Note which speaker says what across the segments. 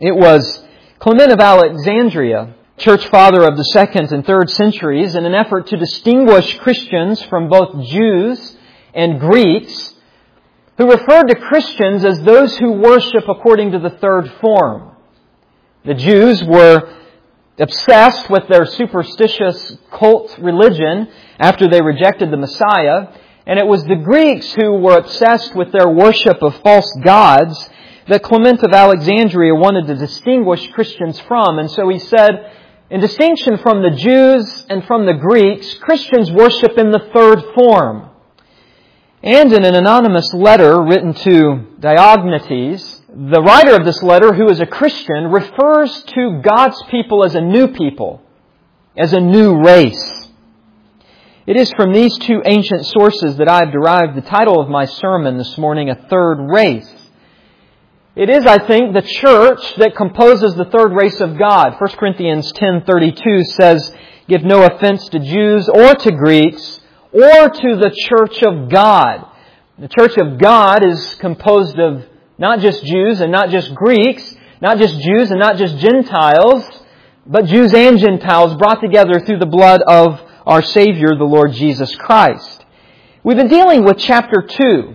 Speaker 1: It was Clement of Alexandria, church father of the 2nd and 3rd centuries, in an effort to distinguish Christians from both Jews and Greeks, who referred to Christians as those who worship according to the third form. The Jews were obsessed with their superstitious cult religion after they rejected the Messiah, and it was the Greeks who were obsessed with their worship of false gods that Clement of Alexandria wanted to distinguish Christians from. And so he said, in distinction from the Jews and from the Greeks, Christians worship in the third form. And in an anonymous letter written to Diognetes, the writer of this letter, who is a Christian, refers to God's people as a new people, as a new race. It is from these two ancient sources that I have derived the title of my sermon this morning, A Third Race. It is, I think, the church that composes the third race of God. 1 Corinthians 10:32 says, "Give no offense to Jews or to Greeks or to the church of God." The church of God is composed of not just Jews and not just Greeks, not just Jews and not just Gentiles, but Jews and Gentiles brought together through the blood of our Savior, the Lord Jesus Christ. We've been dealing with chapter 2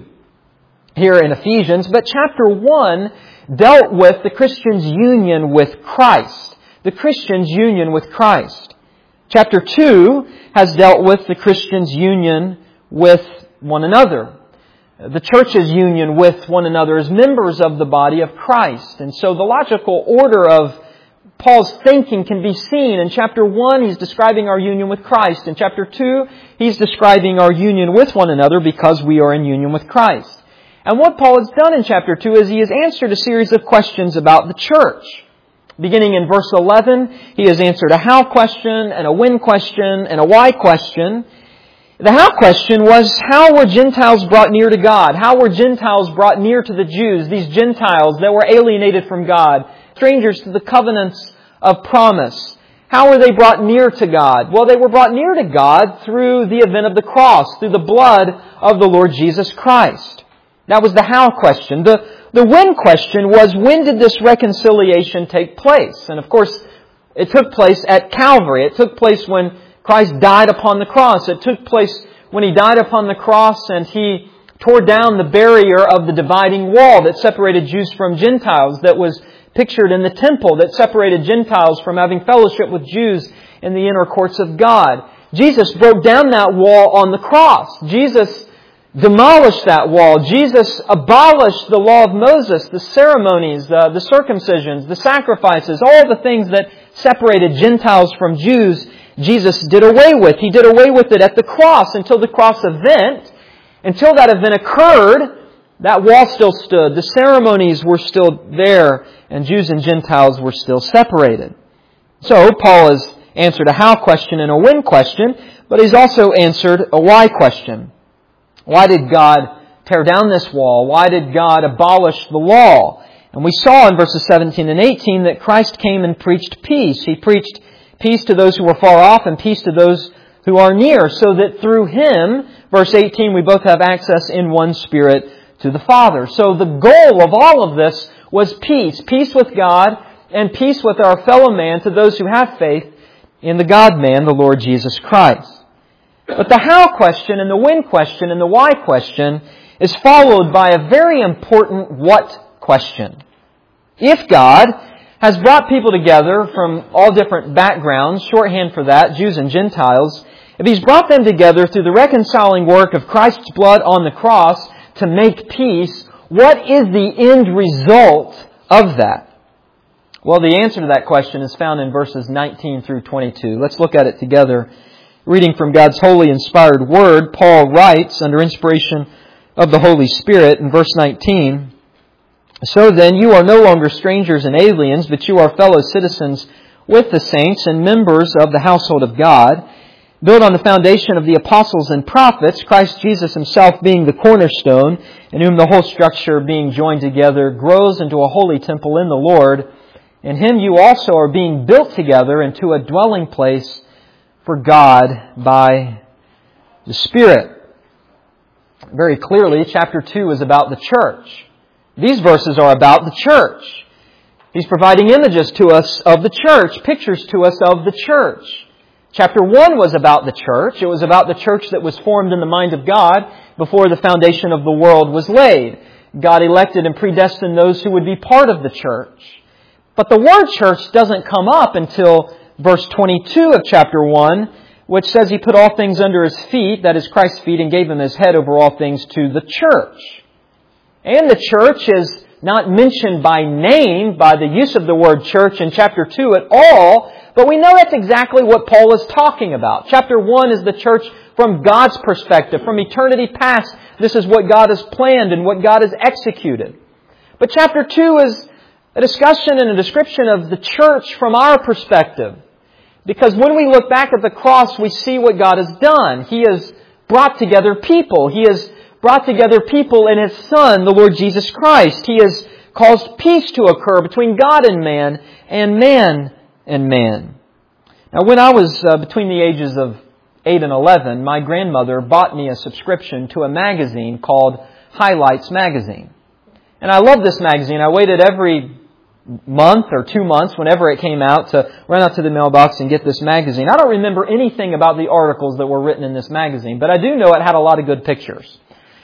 Speaker 1: here in Ephesians, but chapter 1 dealt with the Christian's union with Christ. The Christian's union with Christ. Chapter 2 has dealt with the Christian's union with one another. The church's union with one another as members of the body of Christ. And so the logical order of Paul's thinking can be seen. In chapter 1, he's describing our union with Christ. In chapter 2, he's describing our union with one another because we are in union with Christ. And what Paul has done in chapter 2 is he has answered a series of questions about the church. Beginning in verse 11, he has answered a how question, and a when question, and a why question. The how question was, how were Gentiles brought near to God? How were Gentiles brought near to the Jews, these Gentiles that were alienated from God, strangers to the covenants of promise? How were they brought near to God? Well, they were brought near to God through the event of the cross, through the blood of the Lord Jesus Christ. That was the how question. The when question was, when did this reconciliation take place? And of course, it took place at Calvary. It took place when Christ died upon the cross. It took place when He died upon the cross and He tore down the barrier of the dividing wall that separated Jews from Gentiles, that was pictured in the temple, that separated Gentiles from having fellowship with Jews in the inner courts of God. Jesus broke down that wall on the cross. Jesus demolished that wall. Jesus abolished the law of Moses, the ceremonies, the circumcisions, the sacrifices, all the things that separated Gentiles from Jews. Jesus did away with. He did away with it at the cross until the cross event. Until that event occurred, that wall still stood. The ceremonies were still there, and Jews and Gentiles were still separated. So, Paul has answered a how question and a when question, but he's also answered a why question. Why did God tear down this wall? Why did God abolish the law? And we saw in verses 17 and 18 that Christ came and preached peace. He preached peace to those who were far off and peace to those who are near, so that through Him, verse 18, we both have access in one Spirit to the Father. So the goal of all of this was peace. Peace with God and peace with our fellow man, to those who have faith in the God-man, the Lord Jesus Christ. But the how question and the when question and the why question is followed by a very important what question. If God has brought people together from all different backgrounds, shorthand for that, Jews and Gentiles, if He's brought them together through the reconciling work of Christ's blood on the cross to make peace, what is the end result of that? Well, the answer to that question is found in verses 19 through 22. Let's look at it together. Reading from God's holy inspired Word, Paul writes under inspiration of the Holy Spirit in verse 19, "So then you are no longer strangers and aliens, but you are fellow citizens with the saints and members of the household of God, built on the foundation of the apostles and prophets, Christ Jesus Himself being the cornerstone, in whom the whole structure being joined together grows into a holy temple in the Lord. In Him you also are being built together into a dwelling place for God by the Spirit." Very clearly, chapter 2 is about the church. These verses are about the church. He's providing images to us of the church, pictures to us of the church. Chapter 1 was about the church. It was about the church that was formed in the mind of God before the foundation of the world was laid. God elected and predestined those who would be part of the church. But the word church doesn't come up until verse 22 of chapter 1, which says He put all things under His feet, that is Christ's feet, and gave Him His head over all things to the church. And the church is not mentioned by name by the use of the word church in chapter 2 at all, but we know that's exactly what Paul is talking about. Chapter 1 is the church from God's perspective. From eternity past, this is what God has planned and what God has executed. But chapter 2 is a discussion and a description of the church from our perspective. Because when we look back at the cross, we see what God has done. He has brought together people. He has brought together people in His Son, the Lord Jesus Christ. He has caused peace to occur between God and man and man and man. Now, when I was between the ages of 8 and 11, my grandmother bought me a subscription to a magazine called Highlights Magazine. And I loved this magazine. I waited every month or 2 months, whenever it came out, to run out to the mailbox and get this magazine. I don't remember anything about the articles that were written in this magazine, but I do know it had a lot of good pictures.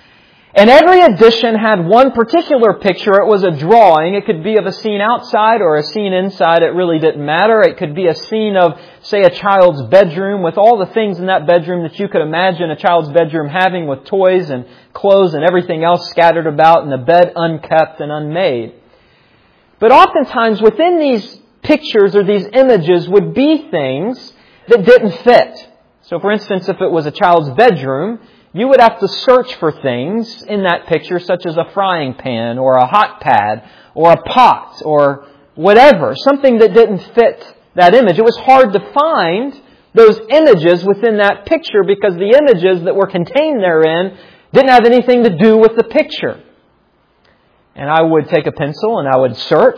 Speaker 1: And every edition had one particular picture. It was a drawing. It could be of a scene outside or a scene inside. It really didn't matter. It could be a scene of, say, a child's bedroom with all the things in that bedroom that you could imagine a child's bedroom having, with toys and clothes and everything else scattered about, and the bed unkept and unmade. But oftentimes within these pictures or these images would be things that didn't fit. So for instance, if it was a child's bedroom, you would have to search for things in that picture, such as a frying pan or a hot pad or a pot or whatever, something that didn't fit that image. It was hard to find those images within that picture because the images that were contained therein didn't have anything to do with the picture. And I would take a pencil and I would search,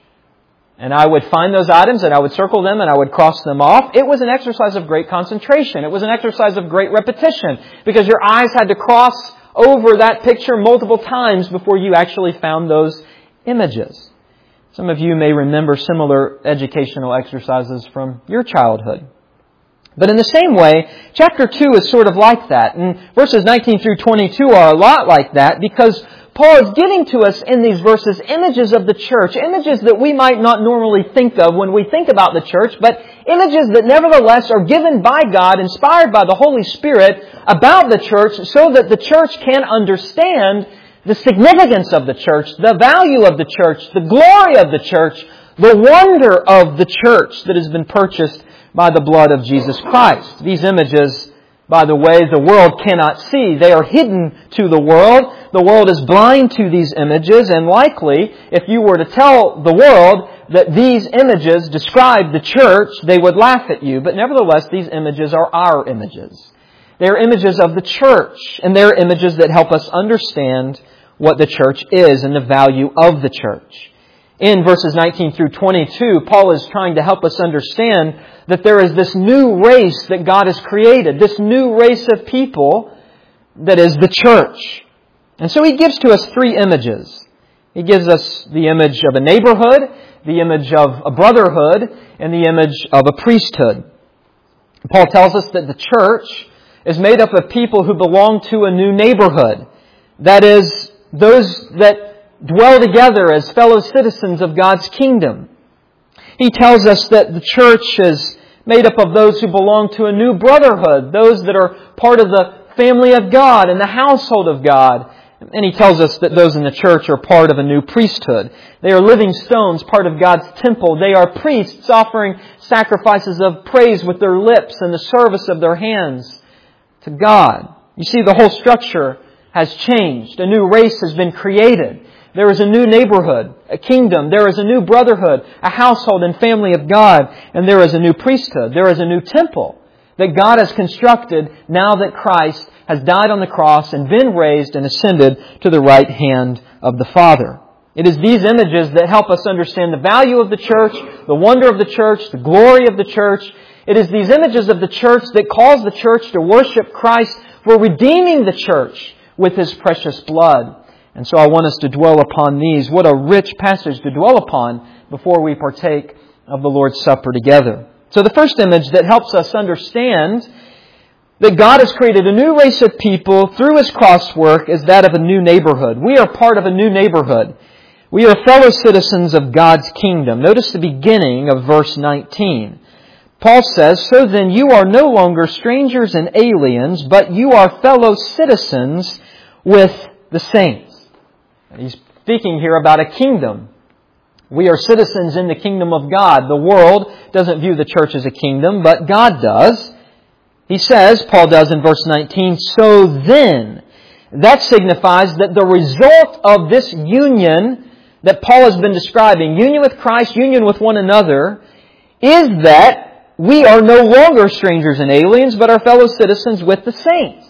Speaker 1: and I would find those items and I would circle them and I would cross them off. It was an exercise of great concentration. It was an exercise of great repetition because your eyes had to cross over that picture multiple times before you actually found those images. Some of you may remember similar educational exercises from your childhood. But in the same way, chapter 2 is sort of like that. And verses 19 through 22 are a lot like that because Paul is giving to us in these verses images of the church, images that we might not normally think of when we think about the church, but images that nevertheless are given by God, inspired by the Holy Spirit about the church, so that the church can understand the significance of the church, the value of the church, the glory of the church, the wonder of the church that has been purchased by the blood of Jesus Christ. These images, by the way, the world cannot see. They are hidden to the world. The world is blind to these images, and likely, if you were to tell the world that these images describe the church, they would laugh at you. But nevertheless, these images are our images. They are images of the church, and they are images that help us understand what the church is and the value of the church. In verses 19 through 22, Paul is trying to help us understand that there is this new race that God has created, this new race of people that is the church. And so he gives to us 3 images. He gives us the image of a neighborhood, the image of a brotherhood, and the image of a priesthood. Paul tells us that the church is made up of people who belong to a new neighborhood. That is, those that dwell together as fellow citizens of God's kingdom. He tells us that the church is made up of those who belong to a new brotherhood, those that are part of the family of God and the household of God. And he tells us that those in the church are part of a new priesthood. They are living stones, part of God's temple. They are priests offering sacrifices of praise with their lips and the service of their hands to God. You see, the whole structure has changed. A new race has been created. There is a new neighborhood, a kingdom. There is a new brotherhood, a household and family of God. And there is a new priesthood. There is a new temple that God has constructed now that Christ has died on the cross and been raised and ascended to the right hand of the Father. It is these images that help us understand the value of the church, the wonder of the church, the glory of the church. It is these images of the church that cause the church to worship Christ for redeeming the church with His precious blood. And so I want us to dwell upon these. What a rich passage to dwell upon before we partake of the Lord's Supper together. So the first image that helps us understand that God has created a new race of people through His cross work is that of a new neighborhood. We are part of a new neighborhood. We are fellow citizens of God's kingdom. Notice the beginning of verse 19. Paul says, "So then you are no longer strangers and aliens, but you are fellow citizens with the saints." And he's speaking here about a kingdom. We are citizens in the kingdom of God. The world doesn't view the church as a kingdom, but God does. He says, Paul does in verse 19, "So then," that signifies that the result of this union that Paul has been describing, union with Christ, union with one another, is that we are no longer strangers and aliens, but are fellow citizens with the saints.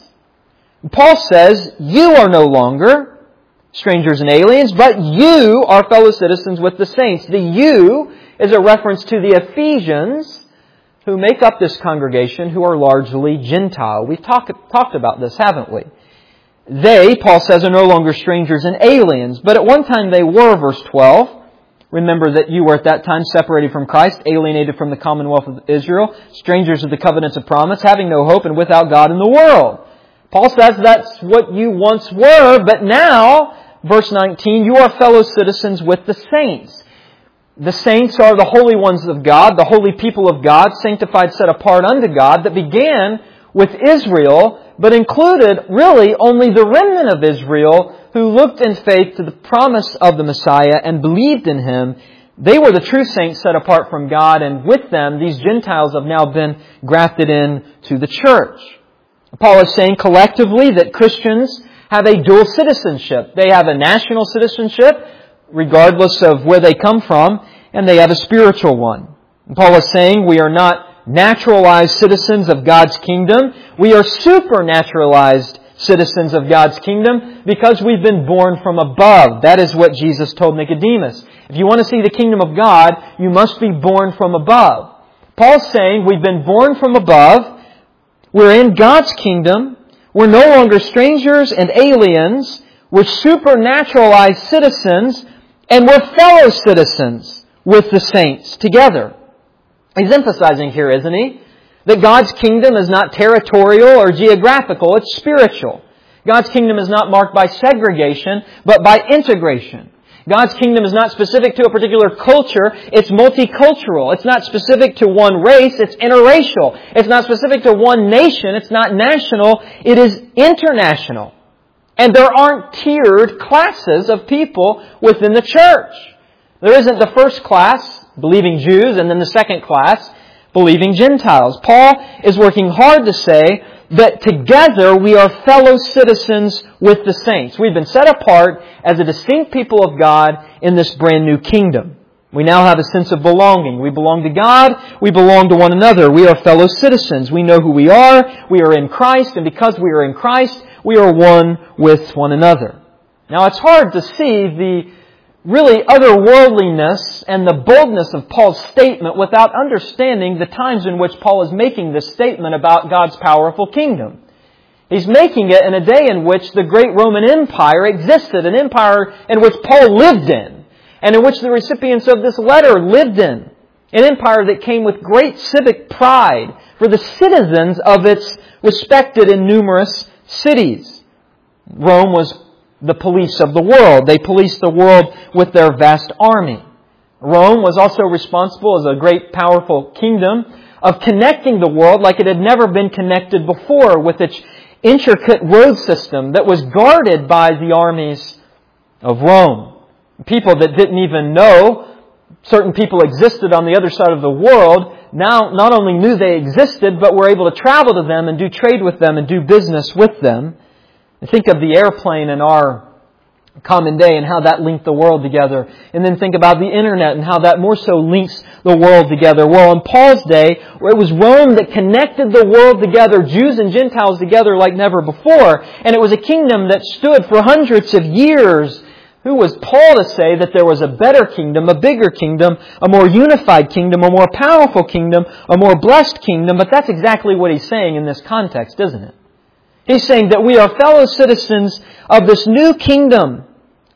Speaker 1: Paul says, you are no longer strangers and aliens, but you are fellow citizens with the saints. The you is a reference to the Ephesians who make up this congregation, who are largely Gentile. We've talked about this, haven't we? They, Paul says, are no longer strangers and aliens, but at one time they were, verse 12. Remember that you were at that time separated from Christ, alienated from the commonwealth of Israel, strangers of the covenants of promise, having no hope and without God in the world. Paul says that's what you once were, but now, verse 19, you are fellow citizens with the saints. The saints are the holy ones of God, the holy people of God, sanctified, set apart unto God, that began with Israel, but included really only the remnant of Israel who looked in faith to the promise of the Messiah and believed in Him. They were the true saints set apart from God, and with them, these Gentiles have now been grafted in to the church. Paul is saying collectively that Christians have a dual citizenship. They have a national citizenship, regardless of where they come from, and they have a spiritual one. And Paul is saying we are not naturalized citizens of God's kingdom. We are supernaturalized citizens of God's kingdom because we've been born from above. That is what Jesus told Nicodemus. If you want to see the kingdom of God, you must be born from above. Paul's saying we've been born from above. We're in God's kingdom. We're no longer strangers and aliens. We're supernaturalized citizens, and we're fellow citizens with the saints together. He's emphasizing here, isn't he? That God's kingdom is not territorial or geographical, it's spiritual. God's kingdom is not marked by segregation, but by integration. God's kingdom is not specific to a particular culture, it's multicultural. It's not specific to one race, it's interracial. It's not specific to one nation, it's not national, it is international. And there aren't tiered classes of people within the church. There isn't the first class, believing Jews, and then the second class, believing Gentiles. Paul is working hard to say that together we are fellow citizens with the saints. We've been set apart as a distinct people of God in this brand new kingdom. We now have a sense of belonging. We belong to God. We belong to one another. We are fellow citizens. We know who we are. We are in Christ. And because we are in Christ, we are one with one another. Now it's hard to see the really otherworldliness and the boldness of Paul's statement without understanding the times in which Paul is making this statement about God's powerful kingdom. He's making it in a day in which the great Roman Empire existed, an empire in which Paul lived in, and in which the recipients of this letter lived in. An empire that came with great civic pride for the citizens of its respected and numerous cities. Rome was the police of the world. They policed the world with their vast army. Rome was also responsible as a great powerful kingdom of connecting the world like it had never been connected before with its intricate road system that was guarded by the armies of Rome. People that didn't even know certain people existed on the other side of the world now not only knew they existed, but were able to travel to them and do trade with them and do business with them. Think of the airplane in our common day and how that linked the world together. And then think about the internet and how that more so links the world together. Well, in Paul's day, it was Rome that connected the world together, Jews and Gentiles together like never before. And it was a kingdom that stood for hundreds of years. Who was Paul to say that there was a better kingdom, a bigger kingdom, a more unified kingdom, a more powerful kingdom, a more blessed kingdom? But that's exactly what he's saying in this context, isn't it? He's saying that we are fellow citizens of this new kingdom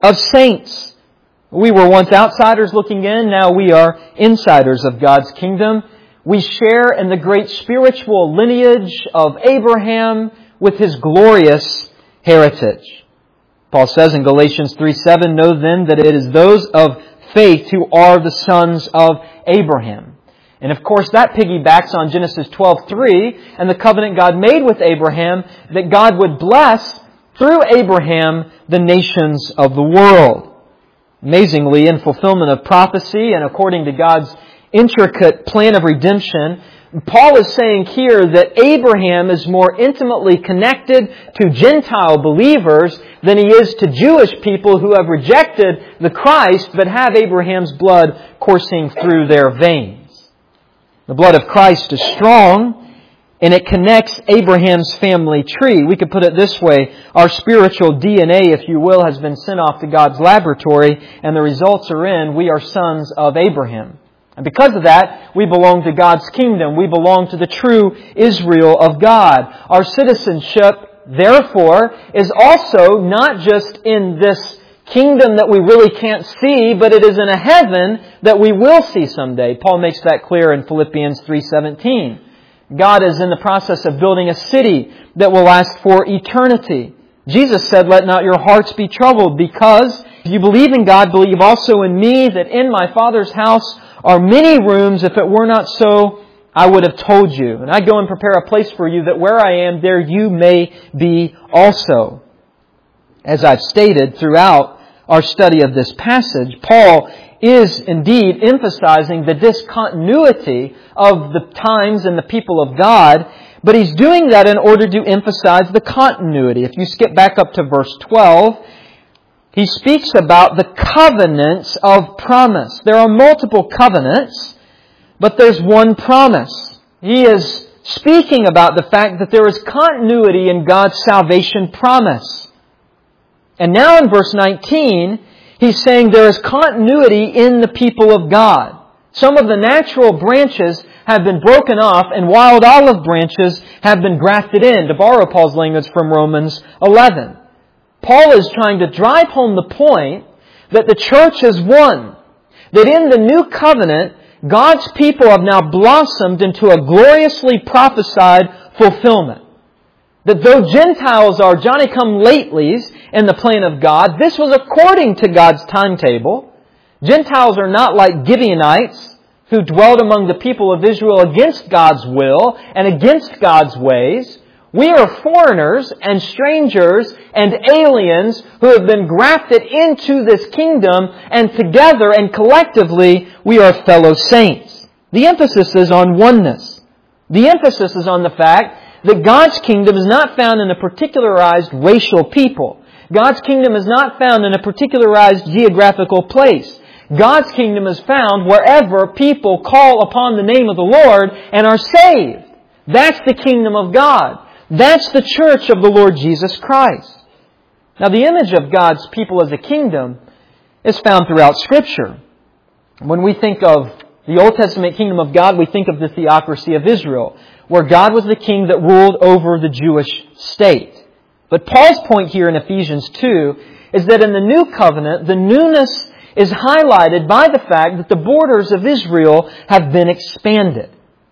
Speaker 1: of saints. We were once outsiders looking in, now we are insiders of God's kingdom. We share in the great spiritual lineage of Abraham with his glorious heritage. Paul says in Galatians 3:7, "Know then that it is those of faith who are the sons of Abraham." And of course that piggybacks on Genesis 12:3 and the covenant God made with Abraham that God would bless through Abraham the nations of the world. Amazingly, in fulfillment of prophecy and according to God's intricate plan of redemption, Paul is saying here that Abraham is more intimately connected to Gentile believers than he is to Jewish people who have rejected the Christ but have Abraham's blood coursing through their veins. The blood of Christ is strong, and it connects Abraham's family tree. We could put it this way: our spiritual DNA, if you will, has been sent off to God's laboratory, and the results are in, we are sons of Abraham. And because of that, we belong to God's kingdom. We belong to the true Israel of God. Our citizenship, therefore, is also not just in this kingdom that we really can't see, but it is in a heaven that we will see someday. Paul makes that clear in Philippians 3:17. God is in the process of building a city that will last for eternity. Jesus said, "Let not your hearts be troubled, because if you believe in God, believe also in me, that in my Father's house are many rooms. If it were not so, I would have told you. And I go and prepare a place for you, that where I am, there you may be also." As I've stated throughout our study of this passage, Paul is indeed emphasizing the discontinuity of the times and the people of God, but he's doing that in order to emphasize the continuity. If you skip back up to verse 12, he speaks about the covenants of promise. There are multiple covenants, but there's one promise. He is speaking about the fact that there is continuity in God's salvation promise. And now in verse 19, he's saying there is continuity in the people of God. Some of the natural branches have been broken off and wild olive branches have been grafted in, to borrow Paul's language from Romans 11. Paul is trying to drive home the point that the church is one. That in the new covenant, God's people have now blossomed into a gloriously prophesied fulfillment. That though Gentiles are Johnny-come-latelys in the plan of God, this was according to God's timetable. Gentiles are not like Gibeonites who dwelled among the people of Israel against God's will and against God's ways. We are foreigners and strangers and aliens who have been grafted into this kingdom, and together and collectively we are fellow saints. The emphasis is on oneness. The emphasis is on the fact that God's kingdom is not found in a particularized racial people. God's kingdom is not found in a particularized geographical place. God's kingdom is found wherever people call upon the name of the Lord and are saved. That's the kingdom of God. That's the church of the Lord Jesus Christ. Now, the image of God's people as a kingdom is found throughout Scripture. When we think of the Old Testament kingdom of God, we think of the theocracy of Israel, where God was the king that ruled over the Jewish state. But Paul's point here in Ephesians 2 is that in the new covenant, the newness is highlighted by the fact that the borders of Israel have been expanded.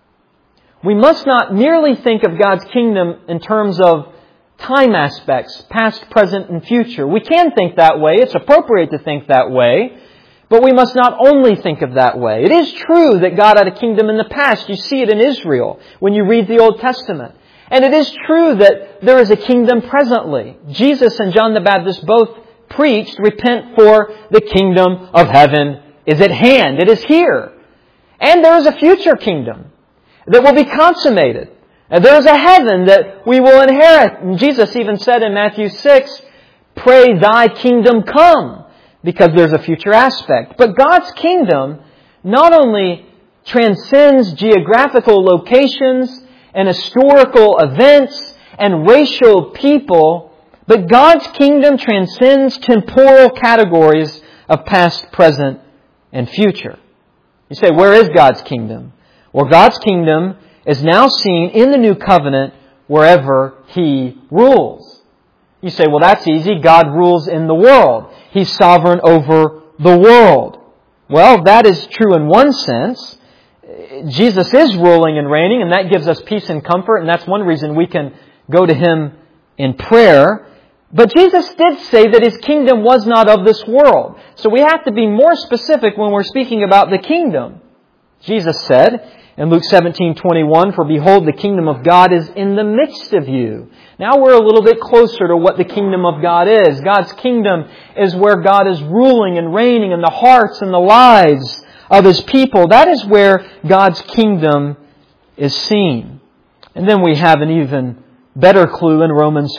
Speaker 1: We must not merely think of God's kingdom in terms of time aspects, past, present, and future. We can think that way. It's appropriate to think that way. But we must not only think of that way. It is true that God had a kingdom in the past. You see it in Israel when you read the Old Testament. And it is true that there is a kingdom presently. Jesus and John the Baptist both preached, "Repent, for the kingdom of heaven is at hand." It is here. And there is a future kingdom that will be consummated. And there is a heaven that we will inherit. And Jesus even said in Matthew 6, "Pray thy kingdom come," because there's a future aspect. But God's kingdom not only transcends geographical locations and historical events and racial people, but God's kingdom transcends temporal categories of past, present, and future. You say, where is God's kingdom? Well, God's kingdom is now seen in the new covenant wherever He rules. You say, well, that's easy. God rules in the world. He's sovereign over the world. Well, that is true in one sense. Jesus is ruling and reigning, and that gives us peace and comfort, and that's one reason we can go to Him in prayer. But Jesus did say that His kingdom was not of this world. So we have to be more specific when we're speaking about the kingdom. Jesus said in Luke 17:21, "For behold, the kingdom of God is in the midst of you." Now we're a little bit closer to what the kingdom of God is. God's kingdom is where God is ruling and reigning in the hearts and the lives of His people. That is where God's kingdom is seen. And then we have an even better clue in Romans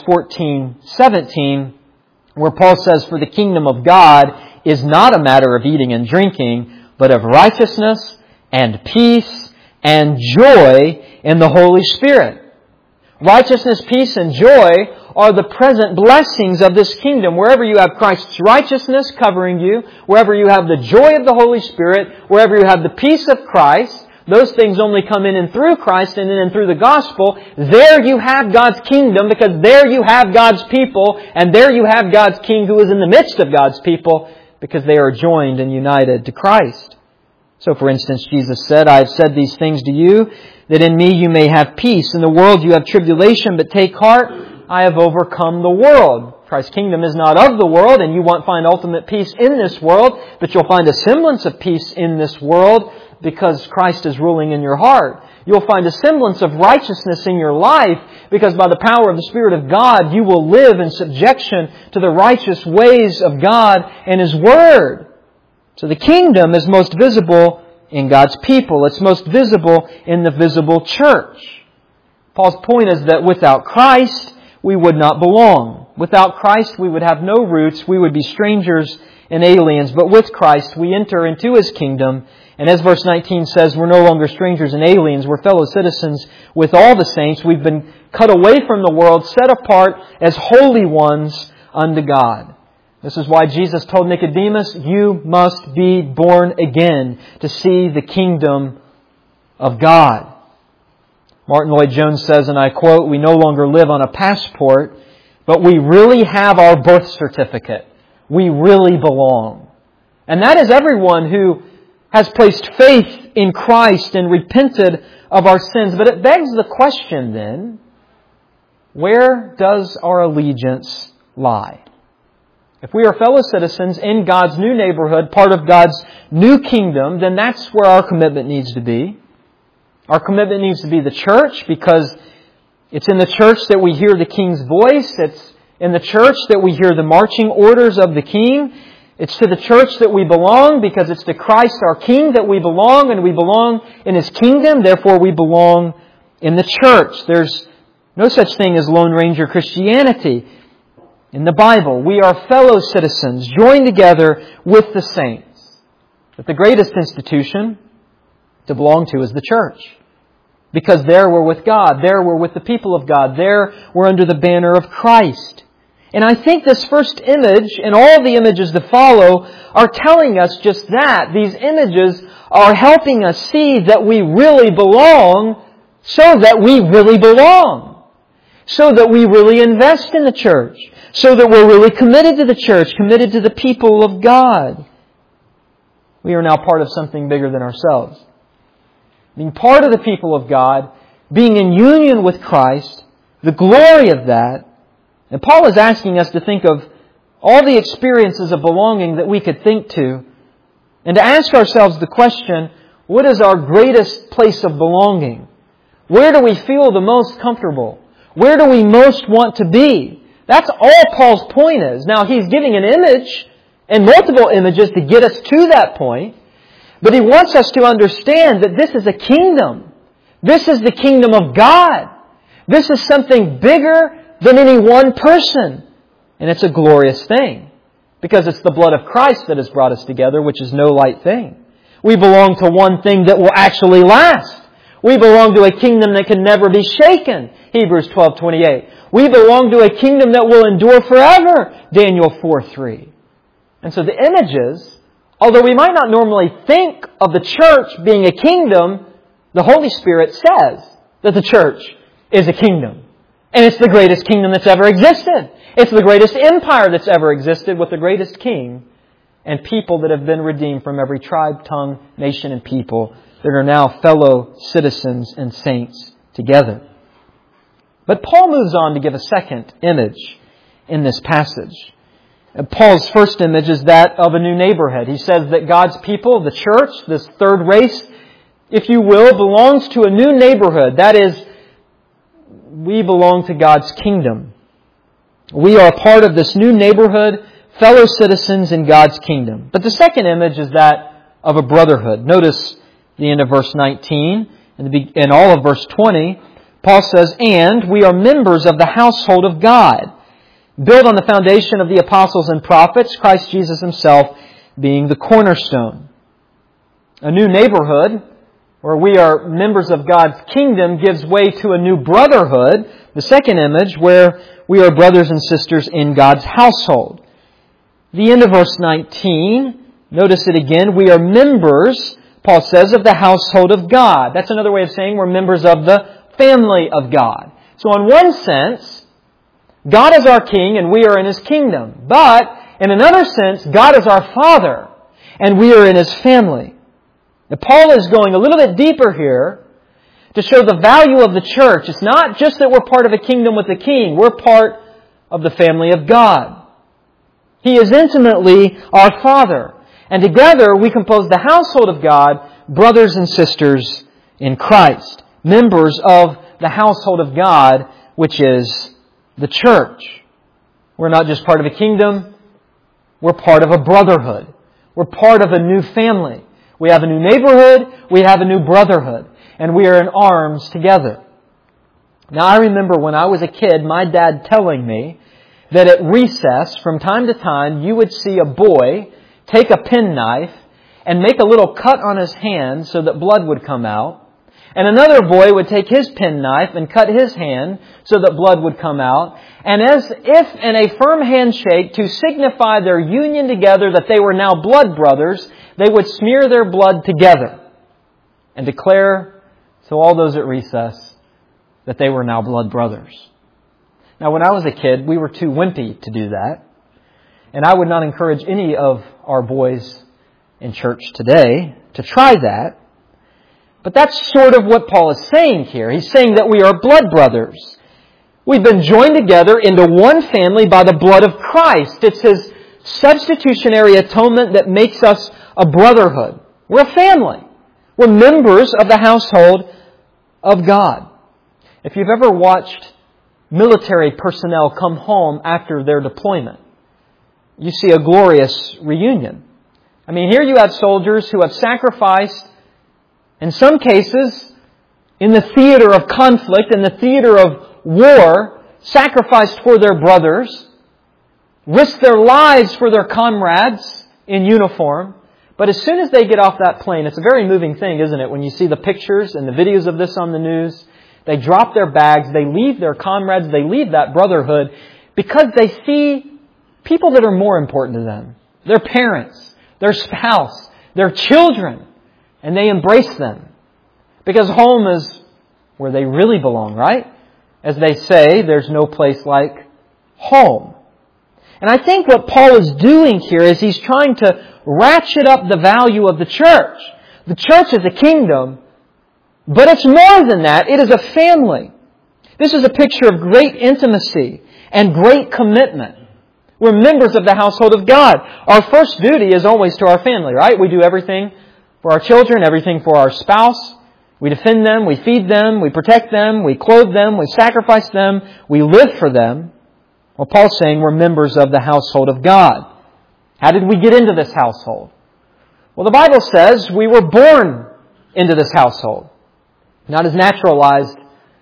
Speaker 1: 14:17, where Paul says, "For the kingdom of God is not a matter of eating and drinking, but of righteousness and peace and joy in the Holy Spirit." Righteousness, peace, and joy are the present blessings of this kingdom. Wherever you have Christ's righteousness covering you, wherever you have the joy of the Holy Spirit, wherever you have the peace of Christ, those things only come in and through Christ and in and through the gospel. There you have God's kingdom, because there you have God's people, and there you have God's King who is in the midst of God's people, because they are joined and united to Christ. So for instance, Jesus said, "I have said these things to you, that in me you may have peace. In the world you have tribulation, but take heart, I have overcome the world." Christ's kingdom is not of the world, and you won't find ultimate peace in this world, but you'll find a semblance of peace in this world because Christ is ruling in your heart. You'll find a semblance of righteousness in your life because by the power of the Spirit of God, you will live in subjection to the righteous ways of God and His Word. So the kingdom is most visible in God's people. It's most visible in the visible church. Paul's point is that without Christ, we would not belong. Without Christ, we would have no roots. We would be strangers and aliens. But with Christ, we enter into His kingdom. And as verse 19 says, we're no longer strangers and aliens. We're fellow citizens with all the saints. We've been cut away from the world, set apart as holy ones unto God. This is why Jesus told Nicodemus, "You must be born again to see the kingdom of God." Martin Lloyd-Jones says, and I quote, "We no longer live on a passport, but we really have our birth certificate. We really belong." And that is everyone who has placed faith in Christ and repented of our sins. But it begs the question then, where does our allegiance lie? If we are fellow citizens in God's new neighborhood, part of God's new kingdom, then that's where our commitment needs to be. Our commitment needs to be the church, because it's in the church that we hear the King's voice. It's in the church that we hear the marching orders of the King. It's to the church that we belong, because it's to Christ our King that we belong, and we belong in His kingdom. Therefore, we belong in the church. There's no such thing as Lone Ranger Christianity in the Bible. We are fellow citizens, joined together with the saints. But the greatest institution to belong to is the church. Because there we're with God. There we're with the people of God. There we're under the banner of Christ. And I think this first image and all the images that follow are telling us just that. These images are helping us see that we really belong, so that we really belong. So that we really invest in the church. So that we're really committed to the church, committed to the people of God. We are now part of something bigger than ourselves. Being part of the people of God, being in union with Christ, the glory of that. And Paul is asking us to think of all the experiences of belonging that we could think to, and to ask ourselves the question, what is our greatest place of belonging? Where do we feel the most comfortable? Where do we most want to be? That's all Paul's point is. Now, he's giving an image and multiple images to get us to that point. But he wants us to understand that this is a kingdom. This is the kingdom of God. This is something bigger than any one person. And it's a glorious thing. Because it's the blood of Christ that has brought us together, which is no light thing. We belong to one thing that will actually last. We belong to a kingdom that can never be shaken. Hebrews 12:28. We belong to a kingdom that will endure forever. Daniel 4:3. And so the images, although we might not normally think of the church being a kingdom, the Holy Spirit says that the church is a kingdom. And it's the greatest kingdom that's ever existed. It's the greatest empire that's ever existed with the greatest king and people that have been redeemed from every tribe, tongue, nation, and people that are now fellow citizens and saints together. But Paul moves on to give a second image in this passage. Paul's first image is that of a new neighborhood. He says that God's people, the church, this third race, if you will, belongs to a new neighborhood. That is, we belong to God's kingdom. We are part of this new neighborhood, fellow citizens in God's kingdom. But the second image is that of a brotherhood. Notice the end of verse 19 and all of verse 20. Paul says, "And we are members of the household of God, built on the foundation of the apostles and prophets, Christ Jesus Himself being the cornerstone." A new neighborhood, where we are members of God's kingdom, gives way to a new brotherhood, the second image, where we are brothers and sisters in God's household. The end of verse 19, notice it again, we are members, Paul says, of the household of God. That's another way of saying we're members of the family of God. So in one sense, God is our king and we are in His kingdom. But in another sense, God is our Father and we are in His family. Now, Paul is going a little bit deeper here to show the value of the church. It's not just that we're part of a kingdom with the king. We're part of the family of God. He is intimately our Father. And together we compose the household of God, brothers and sisters in Christ. Members of the household of God, which is the church. We're not just part of a kingdom. We're part of a brotherhood. We're part of a new family. We have a new neighborhood. We have a new brotherhood. And we are in arms together. Now, I remember when I was a kid, my dad telling me that at recess, from time to time, you would see a boy take a penknife and make a little cut on his hand so that blood would come out. And another boy would take his penknife and cut his hand so that blood would come out. And as if in a firm handshake to signify their union together that they were now blood brothers, they would smear their blood together and declare to all those at recess that they were now blood brothers. Now, when I was a kid, we were too wimpy to do that. And I would not encourage any of our boys in church today to try that. But that's sort of what Paul is saying here. He's saying that we are blood brothers. We've been joined together into one family by the blood of Christ. It's His substitutionary atonement that makes us a brotherhood. We're a family. We're members of the household of God. If you've ever watched military personnel come home after their deployment, you see a glorious reunion. I mean, here you have soldiers who have sacrificed, in some cases, in the theater of conflict, in the theater of war, sacrificed for their brothers, risked their lives for their comrades in uniform. But as soon as they get off that plane, it's a very moving thing, isn't it? When you see the pictures and the videos of this on the news, they drop their bags, they leave their comrades, they leave that brotherhood because they see people that are more important to them. Their parents, their spouse, their children. And they embrace them. Because home is where they really belong, right? As they say, there's no place like home. And I think what Paul is doing here is he's trying to ratchet up the value of the church. The church is a kingdom, but it's more than that. It is a family. This is a picture of great intimacy and great commitment. We're members of the household of God. Our first duty is always to our family, right? We do everything for our children, everything for our spouse. We defend them, we feed them, we protect them, we clothe them, we sacrifice them, we live for them. Well, Paul's saying we're members of the household of God. How did we get into this household? Well, the Bible says we were born into this household. Not as naturalized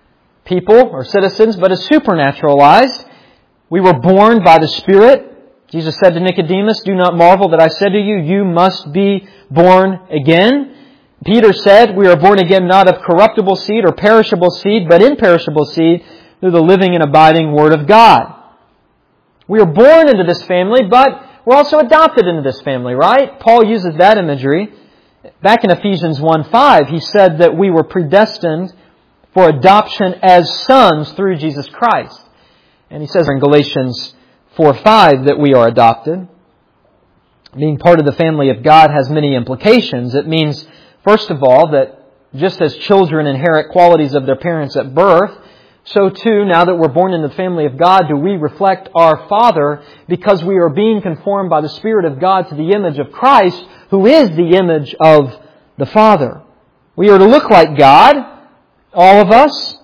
Speaker 1: people or citizens, but as supernaturalized. We were born by the Spirit. Jesus said to Nicodemus, "Do not marvel that I said to you, you must be born again." Peter said, "We are born again not of corruptible seed or perishable seed, but imperishable seed through the living and abiding Word of God." We are born into this family, but we're also adopted into this family, right? Paul uses that imagery. Back in Ephesians 1:5, he said that we were predestined for adoption as sons through Jesus Christ. And he says in Galatians 4:5 that we are adopted. Being part of the family of God has many implications. It means, first of all, that just as children inherit qualities of their parents at birth, so too, now that we're born into the family of God, do we reflect our Father because we are being conformed by the Spirit of God to the image of Christ, who is the image of the Father. We are to look like God, all of us.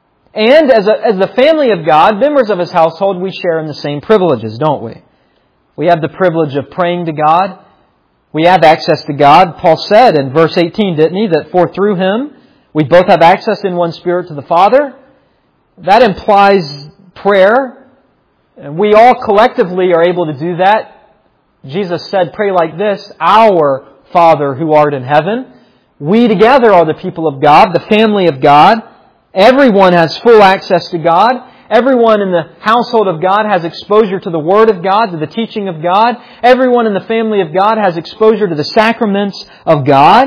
Speaker 1: And as the family of God, members of His household, we share in the same privileges, don't we? We have the privilege of praying to God. We have access to God. Paul said in verse 18, didn't he, that for through Him we both have access in one Spirit to the Father. That implies prayer. And we all collectively are able to do that. Jesus said, pray like this, Our Father who art in heaven. We together are the people of God, the family of God. Everyone has full access to God. Everyone in the household of God has exposure to the Word of God, to the teaching of God. Everyone in the family of God has exposure to the sacraments of God.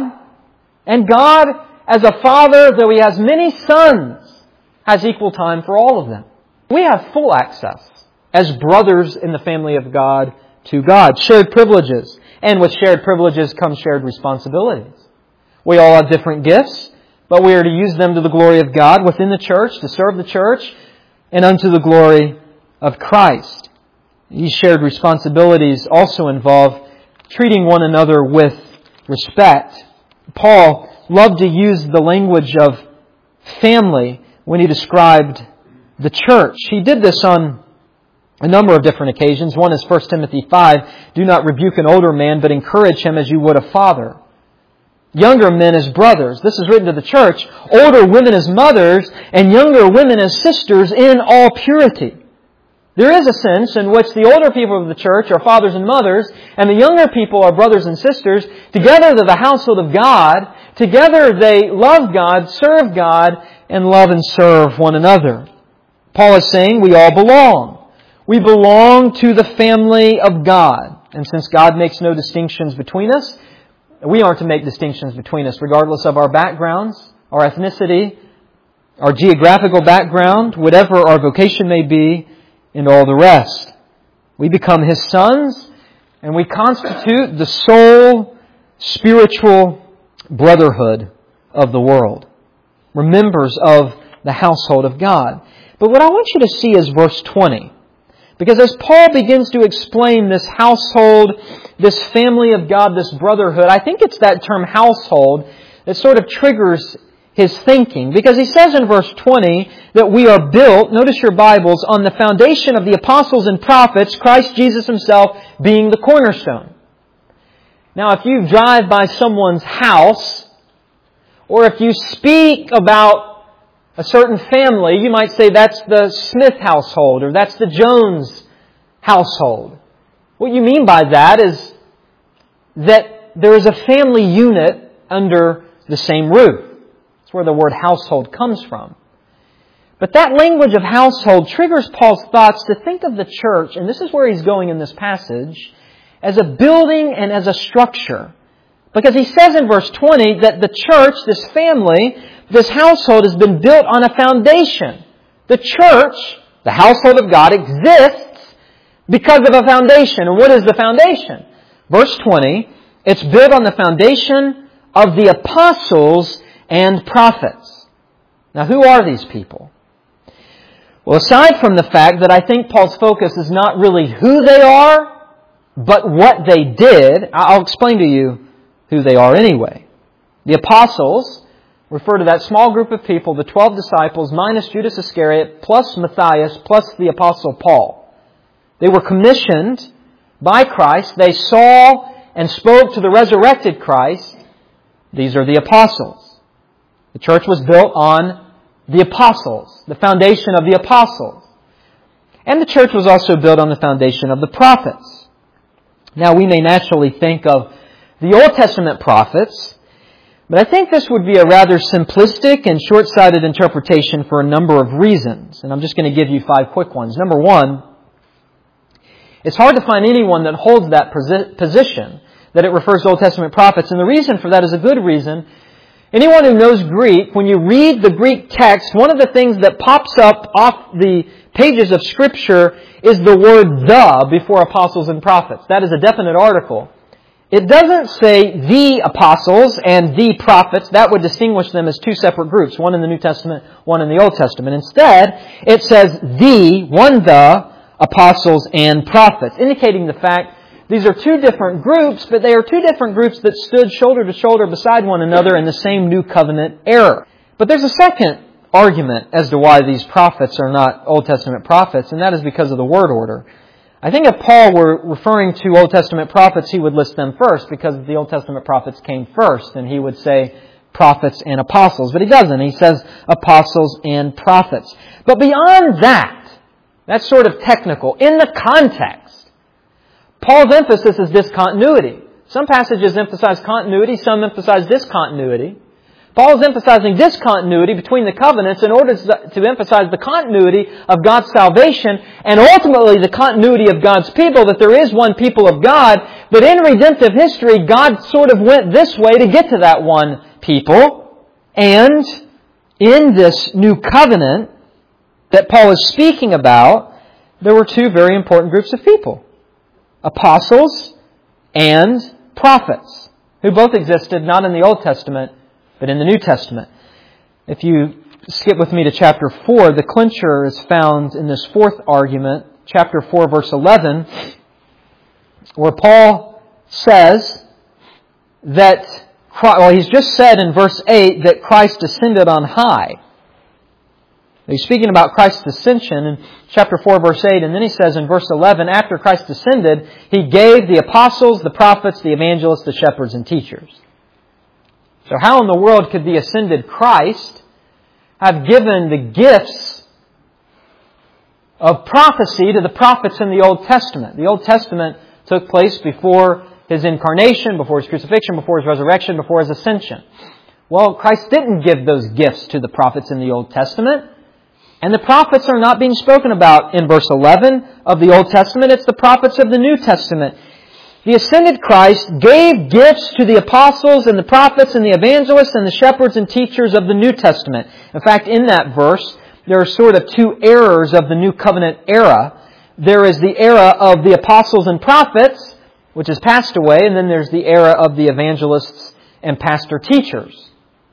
Speaker 1: And God, as a Father, though He has many sons, has equal time for all of them. We have full access as brothers in the family of God to God. Shared privileges. And with shared privileges come shared responsibilities. We all have different gifts, but we are to use them to the glory of God within the church, to serve the church, and unto the glory of Christ. These shared responsibilities also involve treating one another with respect. Paul loved to use the language of family when he described the church. He did this on a number of different occasions. One is 1 Timothy 5, do not rebuke an older man, but encourage him as you would a father. Younger men as brothers. This is written to the church. Older women as mothers, and younger women as sisters in all purity. There is a sense in which the older people of the church are fathers and mothers, and the younger people are brothers and sisters. Together they're the household of God. Together they love God, serve God, and love and serve one another. Paul is saying we all belong. We belong to the family of God. And since God makes no distinctions between us, we aren't to make distinctions between us, regardless of our backgrounds, our ethnicity, our geographical background, whatever our vocation may be, and all the rest. We become His sons, and we constitute the sole spiritual brotherhood of the world. We're members of the household of God. But what I want you to see is verse 20. Because as Paul begins to explain this household, this family of God, this brotherhood, I think it's that term household that sort of triggers his thinking. Because he says in verse 20 that we are built, notice your Bibles, on the foundation of the apostles and prophets, Christ Jesus Himself being the cornerstone. Now, if you drive by someone's house, or if you speak about a certain family, you might say that's the Smith household, or that's the Jones household. What you mean by that is that there is a family unit under the same roof. That's where the word household comes from. But that language of household triggers Paul's thoughts to think of the church, and this is where he's going in this passage, as a building and as a structure. Because he says in verse 20 that the church, this family, this household has been built on a foundation. The church, the household of God, exists because of a foundation. And what is the foundation? Verse 20, it's built on the foundation of the apostles and prophets. Now, who are these people? Well, aside from the fact that I think Paul's focus is not really who they are, but what they did, I'll explain to you who they are anyway. The apostles refer to that small group of people, the 12 disciples, minus Judas Iscariot, plus Matthias, plus the apostle Paul. They were commissioned by Christ. They saw and spoke to the resurrected Christ. These are the apostles. The church was built on the apostles, the foundation of the apostles. And the church was also built on the foundation of the prophets. Now, we may naturally think of the Old Testament prophets, but I think this would be a rather simplistic and short-sighted interpretation for a number of reasons. And I'm just going to give you 5 quick ones. Number one, it's hard to find anyone that holds that position, that it refers to Old Testament prophets. And the reason for that is a good reason. Anyone who knows Greek, when you read the Greek text, one of the things that pops up off the pages of Scripture is the word "the" before apostles and prophets. That is a definite article. It doesn't say the apostles and the prophets. That would distinguish them as two separate groups, one in the New Testament, one in the Old Testament. Instead, it says the apostles and prophets, indicating the fact these are two different groups, but they are two different groups that stood shoulder to shoulder beside one another in the same New Covenant era. But there's a second argument as to why these prophets are not Old Testament prophets, and that is because of the word order. I think if Paul were referring to Old Testament prophets, he would list them first, because the Old Testament prophets came first, and he would say prophets and apostles. But he doesn't. He says apostles and prophets. But beyond that, that's sort of technical. In the context, Paul's emphasis is discontinuity. Some passages emphasize continuity, some emphasize discontinuity. Paul's emphasizing discontinuity between the covenants in order to emphasize the continuity of God's salvation and ultimately the continuity of God's people, that there is one people of God, but in redemptive history, God sort of went this way to get to that one people. And in this new covenant that Paul is speaking about, there were two very important groups of people: apostles and prophets, who both existed not in the Old Testament, but in the New Testament. If you skip with me to chapter 4, the clincher is found in this fourth argument, chapter 4, verse 11, where Paul says that, he's just said in verse 8 that Christ ascended on high. He's speaking about Christ's ascension in chapter 4, verse 8, and then he says in verse 11, after Christ ascended, He gave the apostles, the prophets, the evangelists, the shepherds, and teachers. So how in the world could the ascended Christ have given the gifts of prophecy to the prophets in the Old Testament? The Old Testament took place before His incarnation, before His crucifixion, before His resurrection, before His ascension. Well, Christ didn't give those gifts to the prophets in the Old Testament. And the prophets are not being spoken about in verse 11 of the Old Testament. It's the prophets of the New Testament. The ascended Christ gave gifts to the apostles and the prophets and the evangelists and the shepherds and teachers of the New Testament. In fact, in that verse, there are sort of two eras of the New Covenant era. There is the era of the apostles and prophets, which has passed away, and then there's the era of the evangelists and pastor teachers,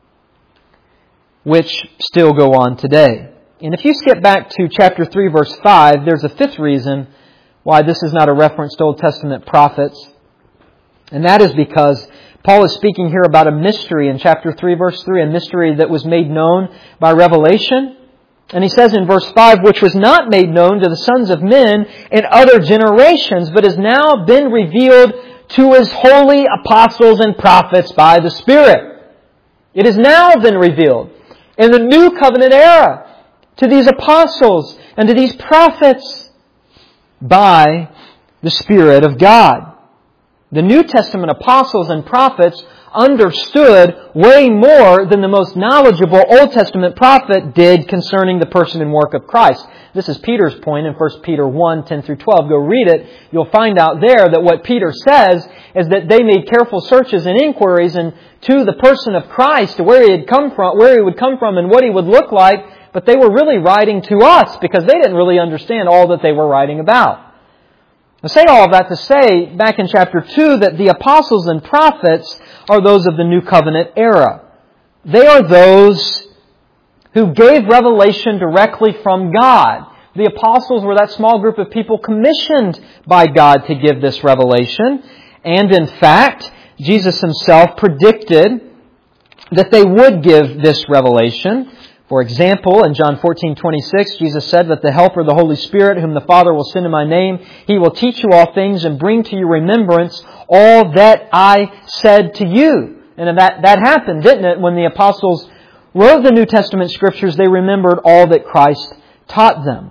Speaker 1: which still go on today. And if you skip back to chapter 3, verse 5, there's a fifth reason why this is not a reference to Old Testament prophets. And that is because Paul is speaking here about a mystery in chapter 3, verse 3, a mystery that was made known by revelation. And he says in verse 5, which was not made known to the sons of men in other generations, but has now been revealed to His holy apostles and prophets by the Spirit. It has now been revealed in the New Covenant era to these apostles and to these prophets by the Spirit of God. The New Testament apostles and prophets understood way more than the most knowledgeable Old Testament prophet did concerning the person and work of Christ. This is Peter's point in 1 Peter 1, 10 through 12. Go read it. You'll find out there that what Peter says is that they made careful searches and inquiries into the person of Christ, to where He would come from and what He would look like. But they were really writing to us because they didn't really understand all that they were writing about. I say all of that to say, back in chapter 2, that the apostles and prophets are those of the New Covenant era. They are those who gave revelation directly from God. The apostles were that small group of people commissioned by God to give this revelation. And in fact, Jesus Himself predicted that they would give this revelation. For example, in John 14:26, Jesus said that the Helper, the Holy Spirit, whom the Father will send in My name, He will teach you all things and bring to your remembrance all that I said to you. And that happened, didn't it? When the apostles wrote the New Testament Scriptures, they remembered all that Christ taught them.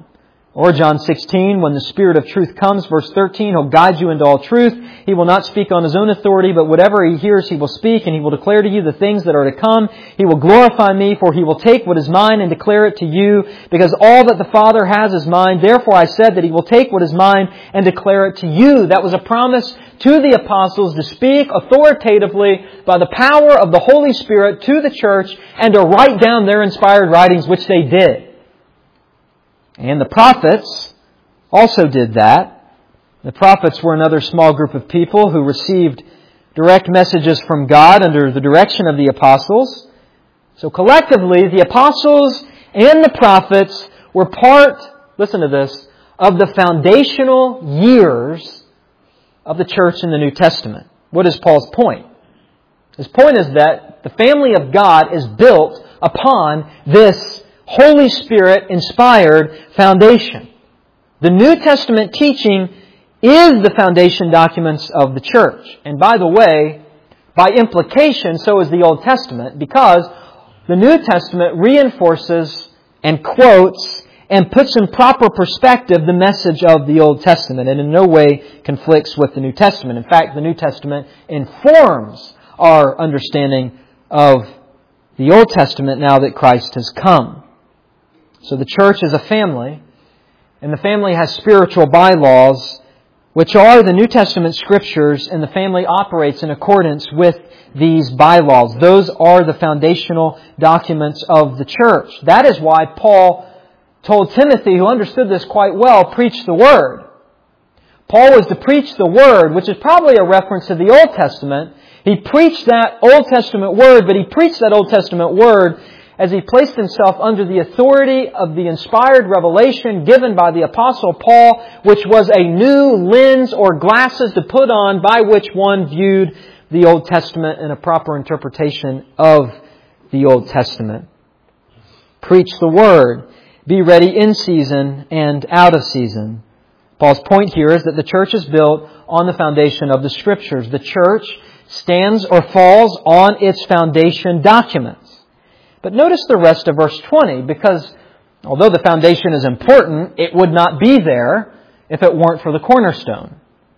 Speaker 1: Or John 16, when the Spirit of truth comes, verse 13, He'll guide you into all truth. He will not speak on His own authority, but whatever He hears He will speak, and He will declare to you the things that are to come. He will glorify Me, for He will take what is mine and declare it to you, because all that the Father has is mine. Therefore I said that He will take what is mine and declare it to you. That was a promise to the apostles to speak authoritatively by the power of the Holy Spirit to the church and to write down their inspired writings, which they did. And the prophets also did that. The prophets were another small group of people who received direct messages from God under the direction of the apostles. So collectively, the apostles and the prophets were part, listen to this, of the foundational years of the church in the New Testament. What is Paul's point? His point is that the family of God is built upon this Holy Spirit inspired foundation. The New Testament teaching is the foundation documents of the church. And by the way, by implication, so is the Old Testament, because the New Testament reinforces and quotes and puts in proper perspective the message of the Old Testament, and in no way conflicts with the New Testament. In fact, the New Testament informs our understanding of the Old Testament now that Christ has come. So the church is a family, and the family has spiritual bylaws, which are the New Testament Scriptures, and the family operates in accordance with these bylaws. Those are the foundational documents of the church. That is why Paul told Timothy, who understood this quite well, preach the Word. Paul was to preach the Word, which is probably a reference to the Old Testament. He preached that Old Testament Word, but he preached that Old Testament Word as he placed himself under the authority of the inspired revelation given by the Apostle Paul, which was a new lens or glasses to put on by which one viewed the Old Testament and a proper interpretation of the Old Testament. Preach the Word. Be ready in season and out of season. Paul's point here is that the church is built on the foundation of the Scriptures. The church stands or falls on its foundation documents. But notice the rest of verse 20, because although the foundation is important, it would not be there if it weren't for the cornerstone.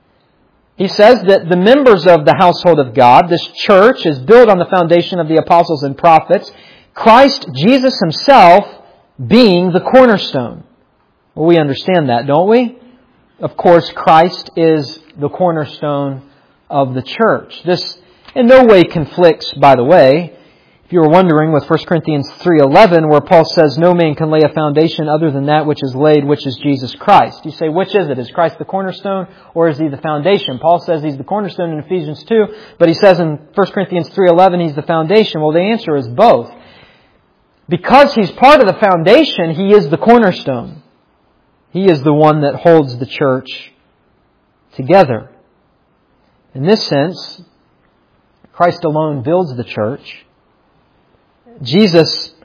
Speaker 1: He says that the members of the household of God, this church, is built on the foundation of the apostles and prophets, Christ Jesus Himself being the cornerstone. Well, we understand that, don't we? Of course, Christ is the cornerstone of the church. This in no way conflicts, by the way, if you were wondering, with 1 Corinthians 3:11, where Paul says, no man can lay a foundation other than that which is laid, which is Jesus Christ. You say, which is it? Is Christ the cornerstone or is He the foundation? Paul says He's the cornerstone in Ephesians 2, but he says in 1 Corinthians 3:11 He's the foundation. Well, the answer is both. Because He's part of the foundation, He is the cornerstone. He is the one that holds the church together. In this sense, Christ alone builds the church. Jesus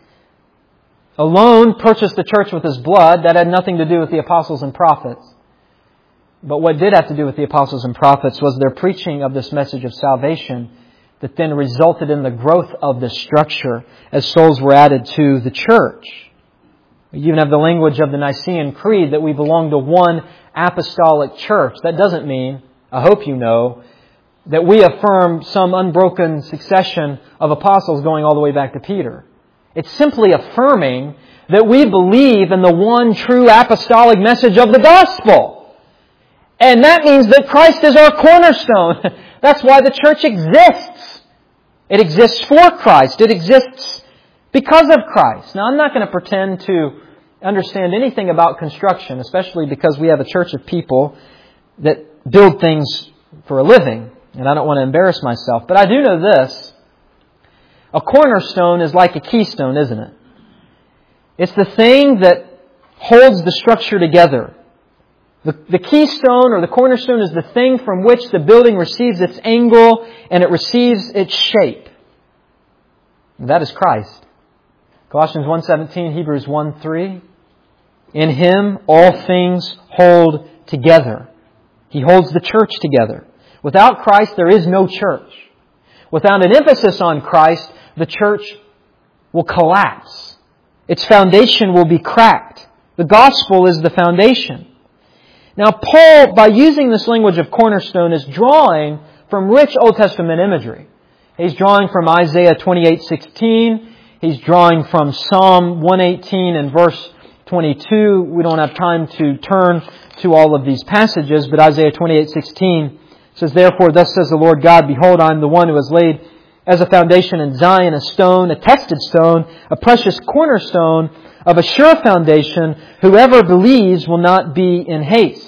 Speaker 1: alone purchased the church with His blood. That had nothing to do with the apostles and prophets. But what did have to do with the apostles and prophets was their preaching of this message of salvation that then resulted in the growth of this structure as souls were added to the church. You even have the language of the Nicene Creed that we belong to one apostolic church. That doesn't mean, I hope you know, that we affirm some unbroken succession of apostles going all the way back to Peter. It's simply affirming that we believe in the one true apostolic message of the gospel. And that means that Christ is our cornerstone. That's why the church exists. It exists for Christ. It exists because of Christ. Now, I'm not going to pretend to understand anything about construction, especially because we have a church of people that build things for a living. And I don't want to embarrass myself. But I do know this. A cornerstone is like a keystone, isn't it? It's the thing that holds the structure together. The keystone or the cornerstone is the thing from which the building receives its angle and it receives its shape. And that is Christ. Colossians 1:17, Hebrews 1:3. In Him all things hold together. He holds the church together. Without Christ, there is no church. Without an emphasis on Christ, the church will collapse. Its foundation will be cracked. The gospel is the foundation. Now, Paul, by using this language of cornerstone, is drawing from rich Old Testament imagery. He's drawing from Isaiah 28:16. He's drawing from Psalm 118 and verse 22. We don't have time to turn to all of these passages, but Isaiah 28:16 says, "Therefore, thus says the Lord God, Behold, I am the one who has laid as a foundation in Zion a stone, a tested stone, a precious cornerstone of a sure foundation. Whoever believes will not be in haste."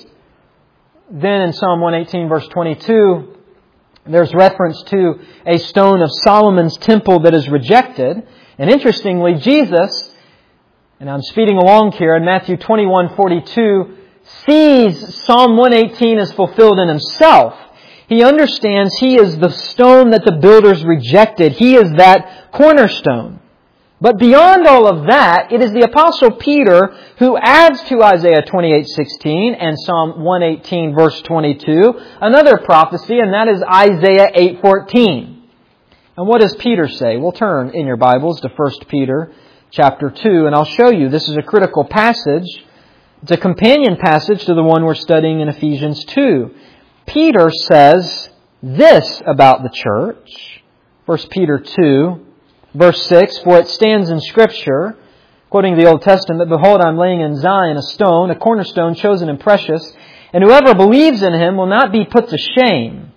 Speaker 1: Then in Psalm 118 verse 22, there's reference to a stone of Solomon's temple that is rejected. And interestingly, Jesus, and I'm speeding along here, in Matthew 21:42, sees Psalm 118 as fulfilled in Himself. He understands He is the stone that the builders rejected. He is that cornerstone. But beyond all of that, it is the Apostle Peter who adds to Isaiah 28:16 and Psalm 118 verse 22 another prophecy, and that is Isaiah 8:14. And what does Peter say? We'll turn in your Bibles to 1 Peter chapter 2, and I'll show you this is a critical passage. It's a companion passage to the one we're studying in Ephesians 2. Peter says this about the church. 1 Peter 2, verse 6, "For it stands in Scripture," quoting the Old Testament, "Behold, I am laying in Zion a stone, a cornerstone chosen and precious, and whoever believes in Him will not be put to shame."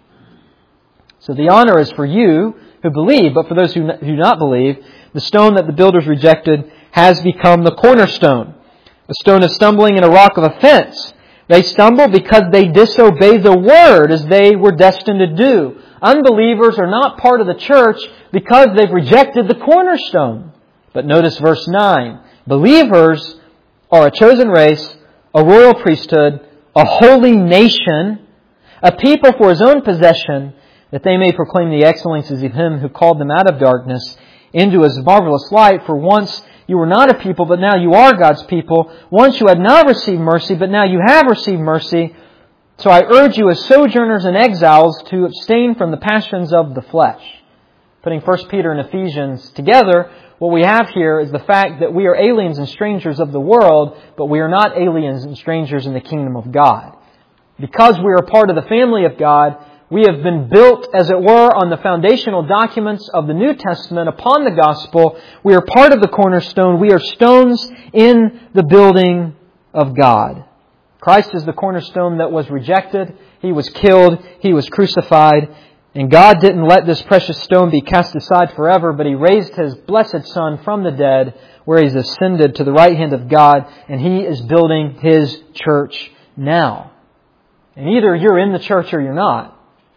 Speaker 1: So the honor is for you who believe, but for those who do not believe, the stone that the builders rejected has become the cornerstone, a stone of stumbling and a rock of offense. They stumble because they disobey the Word as they were destined to do. Unbelievers are not part of the church because they've rejected the cornerstone. But notice verse 9. Believers are a chosen race, a royal priesthood, a holy nation, a people for His own possession, that they may proclaim the excellencies of Him who called them out of darkness into His marvelous light. For once you were not a people, but now you are God's people. Once you had not received mercy, but now you have received mercy. So I urge you as sojourners and exiles to abstain from the passions of the flesh. Putting 1 Peter and Ephesians together, what we have here is the fact that we are aliens and strangers of the world, but we are not aliens and strangers in the kingdom of God. Because we are part of the family of God, we have been built, as it were, on the foundational documents of the New Testament upon the gospel. We are part of the cornerstone. We are stones in the building of God. Christ is the cornerstone that was rejected. He was killed. He was crucified. And God didn't let this precious stone be cast aside forever, but He raised His blessed Son from the dead, where He's ascended to the right hand of God, and He is building His church now. And either you're in the church or you're not.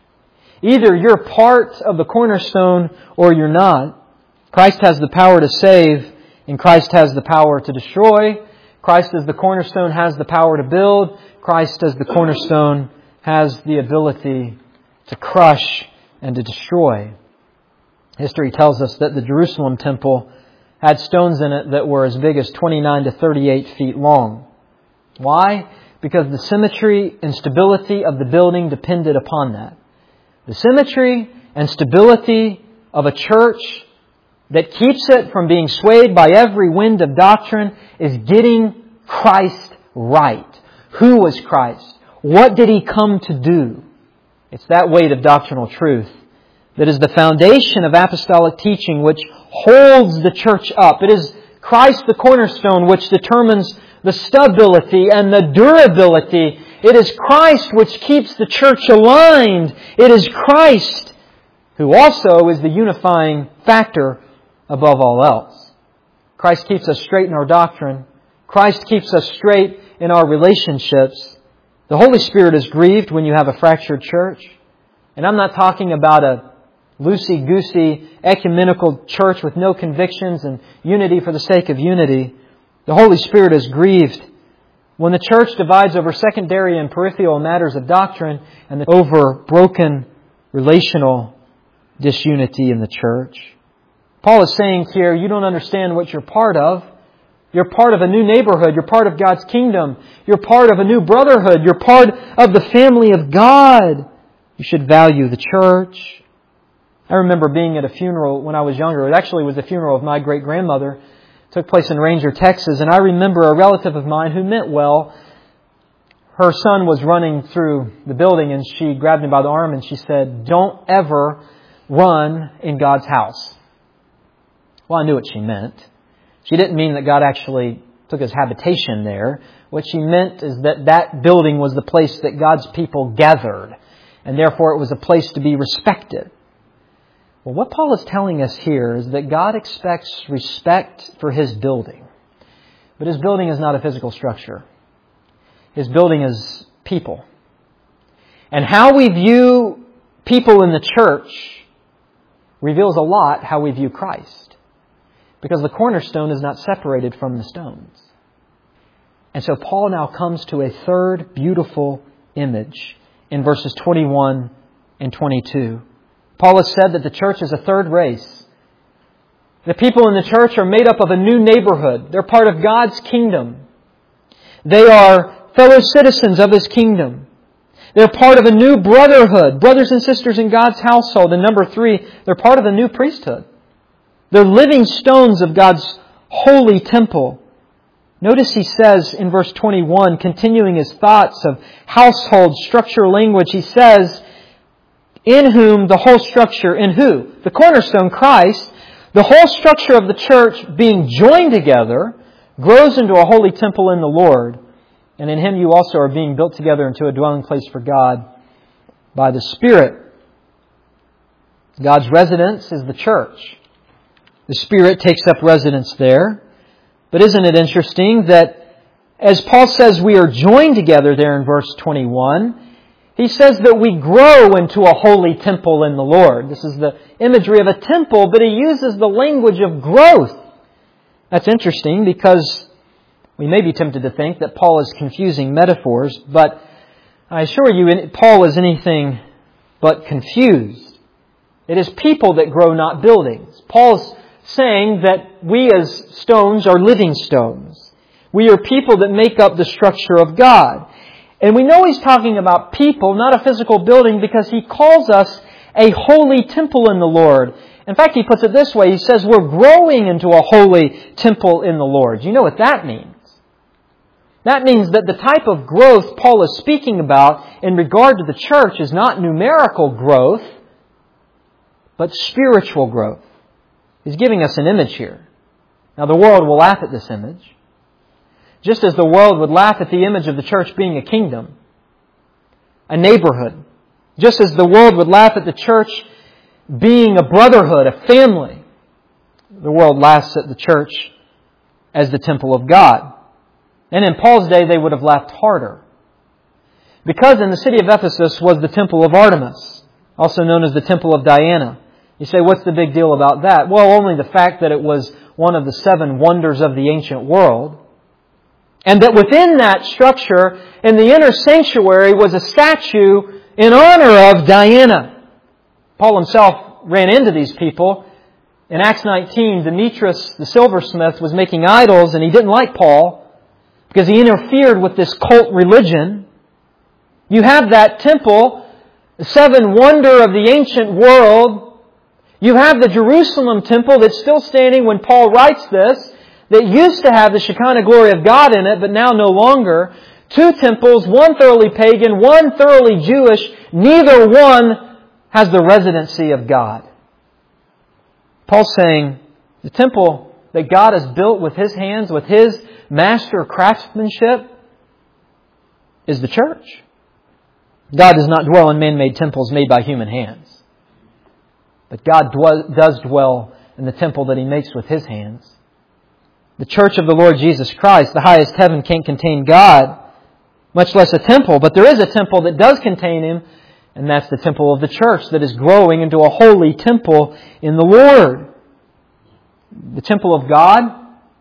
Speaker 1: Either you're part of the cornerstone or you're not. Christ has the power to save, and Christ has the power to destroy. Christ as the cornerstone has the power to build. Christ as the cornerstone has the ability to crush and to destroy. History tells us that the Jerusalem temple had stones in it that were as big as 29 to 38 feet long. Why? Because the symmetry and stability of the building depended upon that. The symmetry and stability of a church that keeps it from being swayed by every wind of doctrine is getting Christ right. Who was Christ? What did He come to do? It's that weight of doctrinal truth that is the foundation of apostolic teaching which holds the church up. It is Christ the cornerstone which determines the stability and the durability. It is Christ which keeps the church aligned. It is Christ who also is the unifying factor above all else. Christ keeps us straight in our doctrine. Christ keeps us straight in our relationships. The Holy Spirit is grieved when you have a fractured church. And I'm not talking about a loosey-goosey ecumenical church with no convictions and unity for the sake of unity. The Holy Spirit is grieved when the church divides over secondary and peripheral matters of doctrine and over broken relational disunity in the church. Paul is saying here, you don't understand what you're part of. You're part of a new neighborhood. You're part of God's kingdom. You're part of a new brotherhood. You're part of the family of God. You should value the church. I remember being at a funeral when I was younger. It actually was the funeral of my great-grandmother. took place in Ranger, Texas, and I remember a relative of mine who meant well. Her son was running through the building and she grabbed him by the arm and she said, "Don't ever run in God's house." Well, I knew what she meant. She didn't mean that God actually took His habitation there. What she meant is that that building was the place that God's people gathered, and therefore it was a place to be respected. Well, what Paul is telling us here is that God expects respect for His building. But His building is not a physical structure. His building is people. And how we view people in the church reveals a lot how we view Christ. Because the cornerstone is not separated from the stones. And so Paul now comes to a third beautiful image in verses 21 and 22. Paul has said that the church is a third race. The people in the church are made up of a new neighborhood. They're part of God's kingdom. They are fellow citizens of His kingdom. They're part of a new brotherhood, brothers and sisters in God's household. And number 3, they're part of a new priesthood. They're living stones of God's holy temple. Notice he says in verse 21, continuing his thoughts of household structure language, he says, "In whom the whole structure," in who? The cornerstone, Christ, the whole structure of the church being joined together grows into a holy temple in the Lord. And in Him you also are being built together into a dwelling place for God by the Spirit. God's residence is the church. The Spirit takes up residence there. But isn't it interesting that as Paul says we are joined together there in verse 21, he says that we grow into a holy temple in the Lord. This is the imagery of a temple, but he uses the language of growth. That's interesting because we may be tempted to think that Paul is confusing metaphors, but I assure you, Paul is anything but confused. It is people that grow, not buildings. Paul's saying that we as stones are living stones. We are people that make up the structure of God. And we know he's talking about people, not a physical building, because he calls us a holy temple in the Lord. In fact, he puts it this way. He says we're growing into a holy temple in the Lord. Do you know what that means? That means that the type of growth Paul is speaking about in regard to the church is not numerical growth, but spiritual growth. He's giving us an image here. Now, the world will laugh at this image, just as the world would laugh at the image of the church being a kingdom, a neighborhood, just as the world would laugh at the church being a brotherhood, a family. The world laughs at the church as the temple of God. And in Paul's day, they would have laughed harder. Because in the city of Ephesus was the temple of Artemis, also known as the temple of Diana. You say, what's the big deal about that? Well, only the fact that it was one of the 7 wonders of the ancient world. And that within that structure, in the inner sanctuary, was a statue in honor of Diana. Paul himself ran into these people. In Acts 19, Demetrius, the silversmith, was making idols, and he didn't like Paul because he interfered with this cult religion. You have that temple, the 7 wonder of the ancient world. You have the Jerusalem temple that's still standing when Paul writes this, that used to have the Shekinah glory of God in it, but now no longer. 2 temples, one thoroughly pagan, one thoroughly Jewish. Neither one has the residency of God. Paul's saying the temple that God has built with His hands, with His master craftsmanship, is the church. God does not dwell in man-made temples made by human hands. But God does dwell in the temple that He makes with His hands. The church of the Lord Jesus Christ, the highest heaven can't contain God, much less a temple. But there is a temple that does contain Him, and that's the temple of the church that is growing into a holy temple in the Lord. The temple of God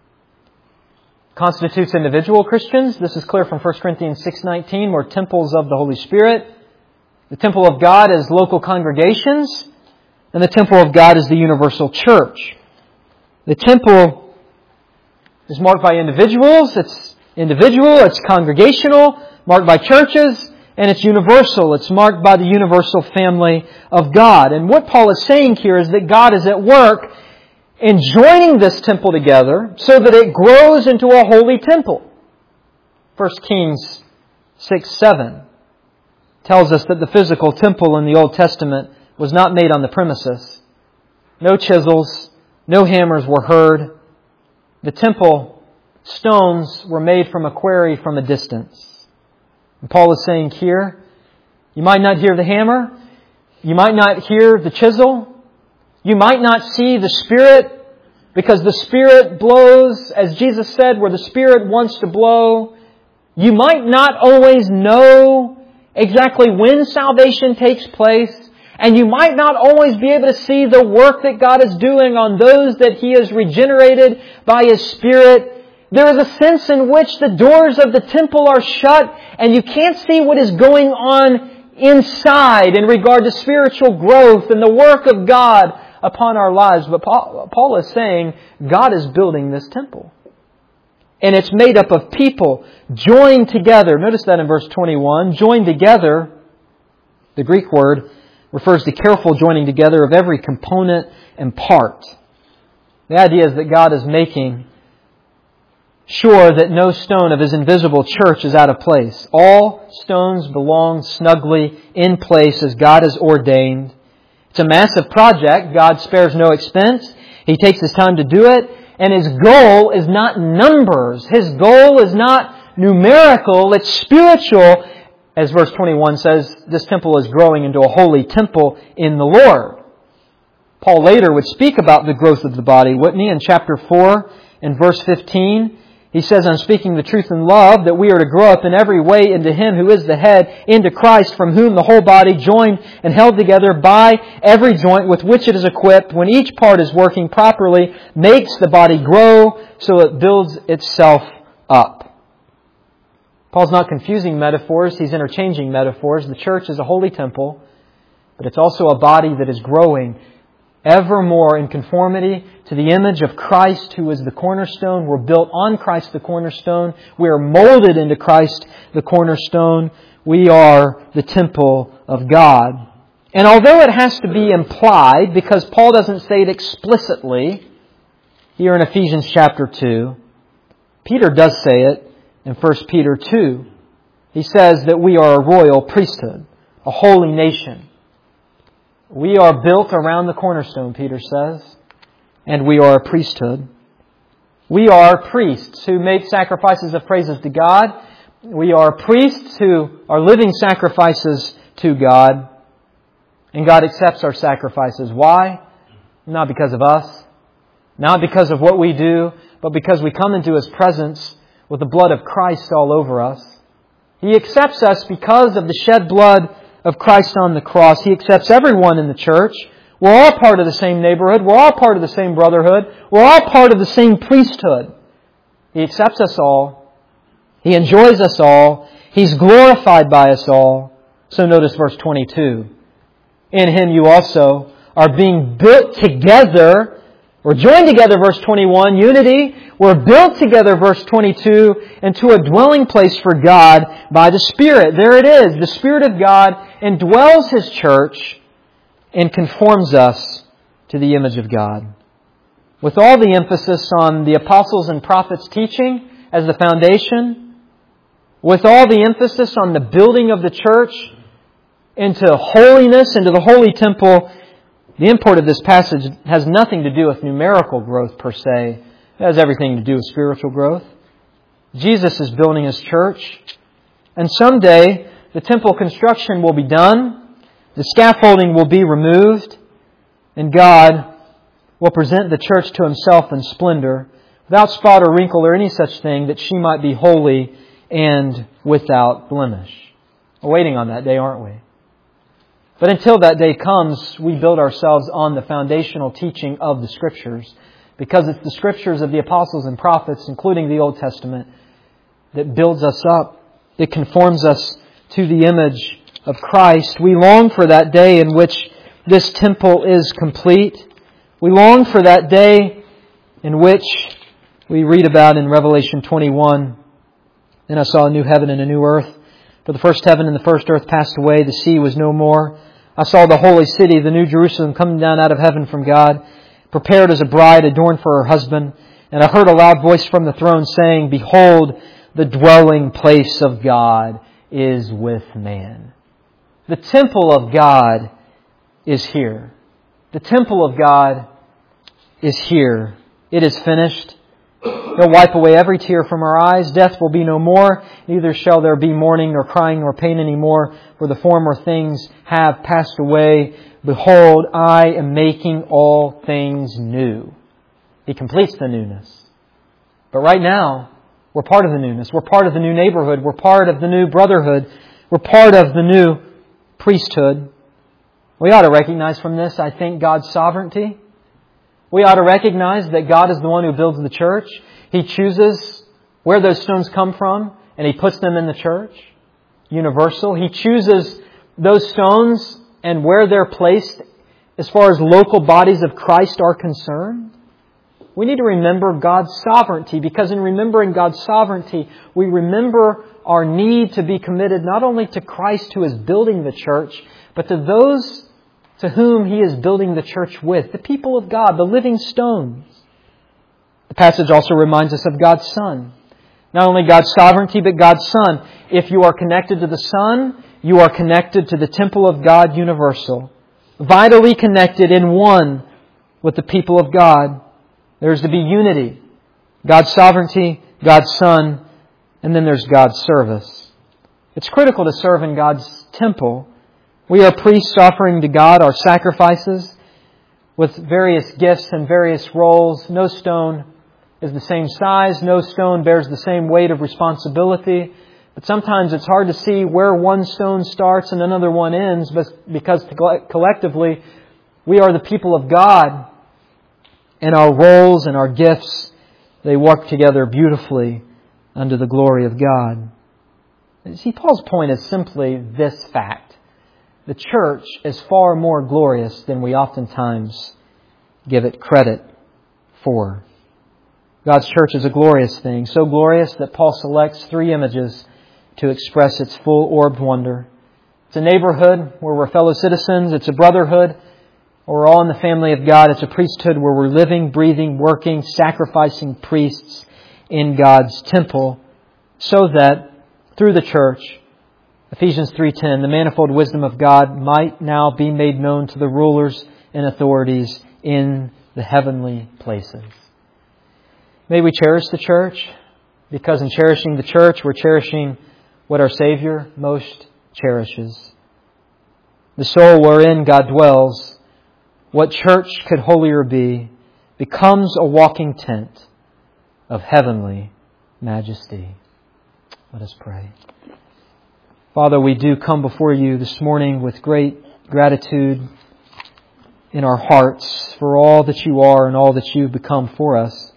Speaker 1: constitutes individual Christians. This is clear from 1 Corinthians 6:19, we're temples of the Holy Spirit. The temple of God is local congregations, and the temple of God is the universal church. The temple is marked by individuals, it's congregational, marked by churches, and it's universal. It's marked by the universal family of God. And what Paul is saying here is that God is at work in joining this temple together so that it grows into a holy temple. 1 Kings 6:7 tells us that the physical temple in the Old Testament was not made on the premises. No chisels, no hammers were heard. The temple stones were made from a quarry from a distance. And Paul is saying here, you might not hear the hammer, you might not hear the chisel, you might not see the Spirit, because the Spirit blows, as Jesus said, where the Spirit wants to blow. You might not always know exactly when salvation takes place, and you might not always be able to see the work that God is doing on those that He has regenerated by His Spirit. There is a sense in which the doors of the temple are shut, and you can't see what is going on inside in regard to spiritual growth and the work of God upon our lives. But Paul is saying God is building this temple. And it's made up of people joined together. Notice that in verse 21. Joined together, the Greek word refers to careful joining together of every component and part. The idea is that God is making sure that no stone of His invisible church is out of place. All stones belong snugly in place as God has ordained. It's a massive project. God spares no expense. He takes His time to do it. And His goal is not numbers. His goal is not numerical. It's spiritual. As verse 21 says, this temple is growing into a holy temple in the Lord. Paul later would speak about the growth of the body, wouldn't he? In chapter 4 and verse 15, he says, I'm speaking the truth in love, that we are to grow up in every way into Him who is the head, into Christ, from whom the whole body, joined and held together by every joint with which it is equipped, when each part is working properly, makes the body grow so it builds itself up. Paul's not confusing metaphors, he's interchanging metaphors. The church is a holy temple, but it's also a body that is growing ever more in conformity to the image of Christ, who is the cornerstone. We're built on Christ the cornerstone. We are molded into Christ the cornerstone. We are the temple of God. And although it has to be implied, because Paul doesn't say it explicitly here in Ephesians chapter 2, Peter does say it in 1 Peter 2. He says that we are a royal priesthood, a holy nation. We are built around the cornerstone, Peter says, and we are a priesthood. We are priests who make sacrifices of praises to God. We are priests who are living sacrifices to God. And God accepts our sacrifices. Why? Not because of us, not because of what we do, but because we come into His presence with the blood of Christ all over us. He accepts us because of the shed blood of Christ on the cross. He accepts everyone in the church. We're all part of the same neighborhood. We're all part of the same brotherhood. We're all part of the same priesthood. He accepts us all. He enjoys us all. He's glorified by us all. So notice verse 22. In Him you also are being built together. We're joined together, verse 21, unity. We're built together, verse 22, into a dwelling place for God by the Spirit. There it is. The Spirit of God indwells His church and conforms us to the image of God. With all the emphasis on the apostles' and prophets' teaching as the foundation, with all the emphasis on the building of the church into holiness, into the holy temple, the import of this passage has nothing to do with numerical growth per se. It has everything to do with spiritual growth. Jesus is building His church, and someday the temple construction will be done, the scaffolding will be removed, and God will present the church to Himself in splendor, without spot or wrinkle or any such thing, that she might be holy and without blemish. We're waiting on that day, aren't we? But until that day comes, we build ourselves on the foundational teaching of the Scriptures, because it's the Scriptures of the apostles and prophets, including the Old Testament, that builds us up. It conforms us to the image of Christ. We long for that day in which this temple is complete. We long for that day in which we read about in Revelation 21. Then I saw a new heaven and a new earth. For the first heaven and the first earth passed away. The sea was no more. I saw the holy city, the new Jerusalem, coming down out of heaven from God, prepared as a bride adorned for her husband. And I heard a loud voice from the throne saying, Behold, the dwelling place of God is with man. The temple of God is here. The temple of God is here. It is finished. He'll wipe away every tear from our eyes. Death will be no more. Neither shall there be mourning, nor crying, nor pain any more, for the former things have passed away. Behold, I am making all things new. He completes the newness. But right now, we're part of the newness. We're part of the new neighborhood. We're part of the new brotherhood. We're part of the new priesthood. We ought to recognize from this, I think, God's sovereignty. We ought to recognize that God is the one who builds the church. He chooses where those stones come from, and He puts them in the church. Universal. He chooses those stones and where they're placed as far as local bodies of Christ are concerned. We need to remember God's sovereignty, because in remembering God's sovereignty, we remember our need to be committed not only to Christ who is building the church, but to those to whom He is building the church with, the people of God, the living stones. The passage also reminds us of God's Son. Not only God's sovereignty, but God's Son. If you are connected to the Son, you are connected to the temple of God universal. Vitally connected in one with the people of God. There is to be unity. God's sovereignty, God's Son, and then there's God's service. It's critical to serve in God's temple. We are priests offering to God our sacrifices with various gifts and various roles. No stone is the same size. No stone bears the same weight of responsibility. But sometimes it's hard to see where one stone starts and another one ends, because collectively we are the people of God, and our roles and our gifts, they work together beautifully under the glory of God. See, Paul's point is simply this fact. The church is far more glorious than we oftentimes give it credit for. God's church is a glorious thing, so glorious that Paul selects 3 images to express its full orbed wonder. It's a neighborhood where we're fellow citizens. It's a brotherhood where we're all in the family of God. It's a priesthood where we're living, breathing, working, sacrificing priests in God's temple, so that through the church, Ephesians 3:10, the manifold wisdom of God might now be made known to the rulers and authorities in the heavenly places. May we cherish the church, because in cherishing the church, we're cherishing what our Savior most cherishes. The soul wherein God dwells, what church could holier be, becomes a walking tent of heavenly majesty. Let us pray. Father, we do come before You this morning with great gratitude in our hearts for all that You are and all that You've become for us.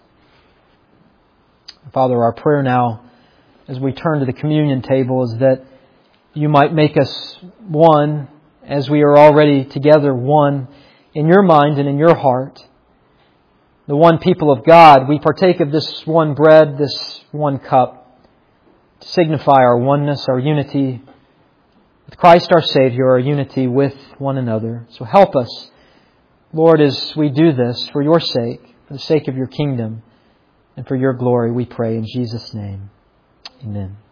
Speaker 1: Father, our prayer now as we turn to the communion table is that You might make us one, as we are already together one in Your mind and in Your heart. The one people of God, we partake of this one bread, this one cup, to signify our oneness, our unity with Christ our Savior, our unity with one another. So help us, Lord, as we do this for Your sake, for the sake of Your kingdom, and for Your glory, we pray in Jesus' name. Amen.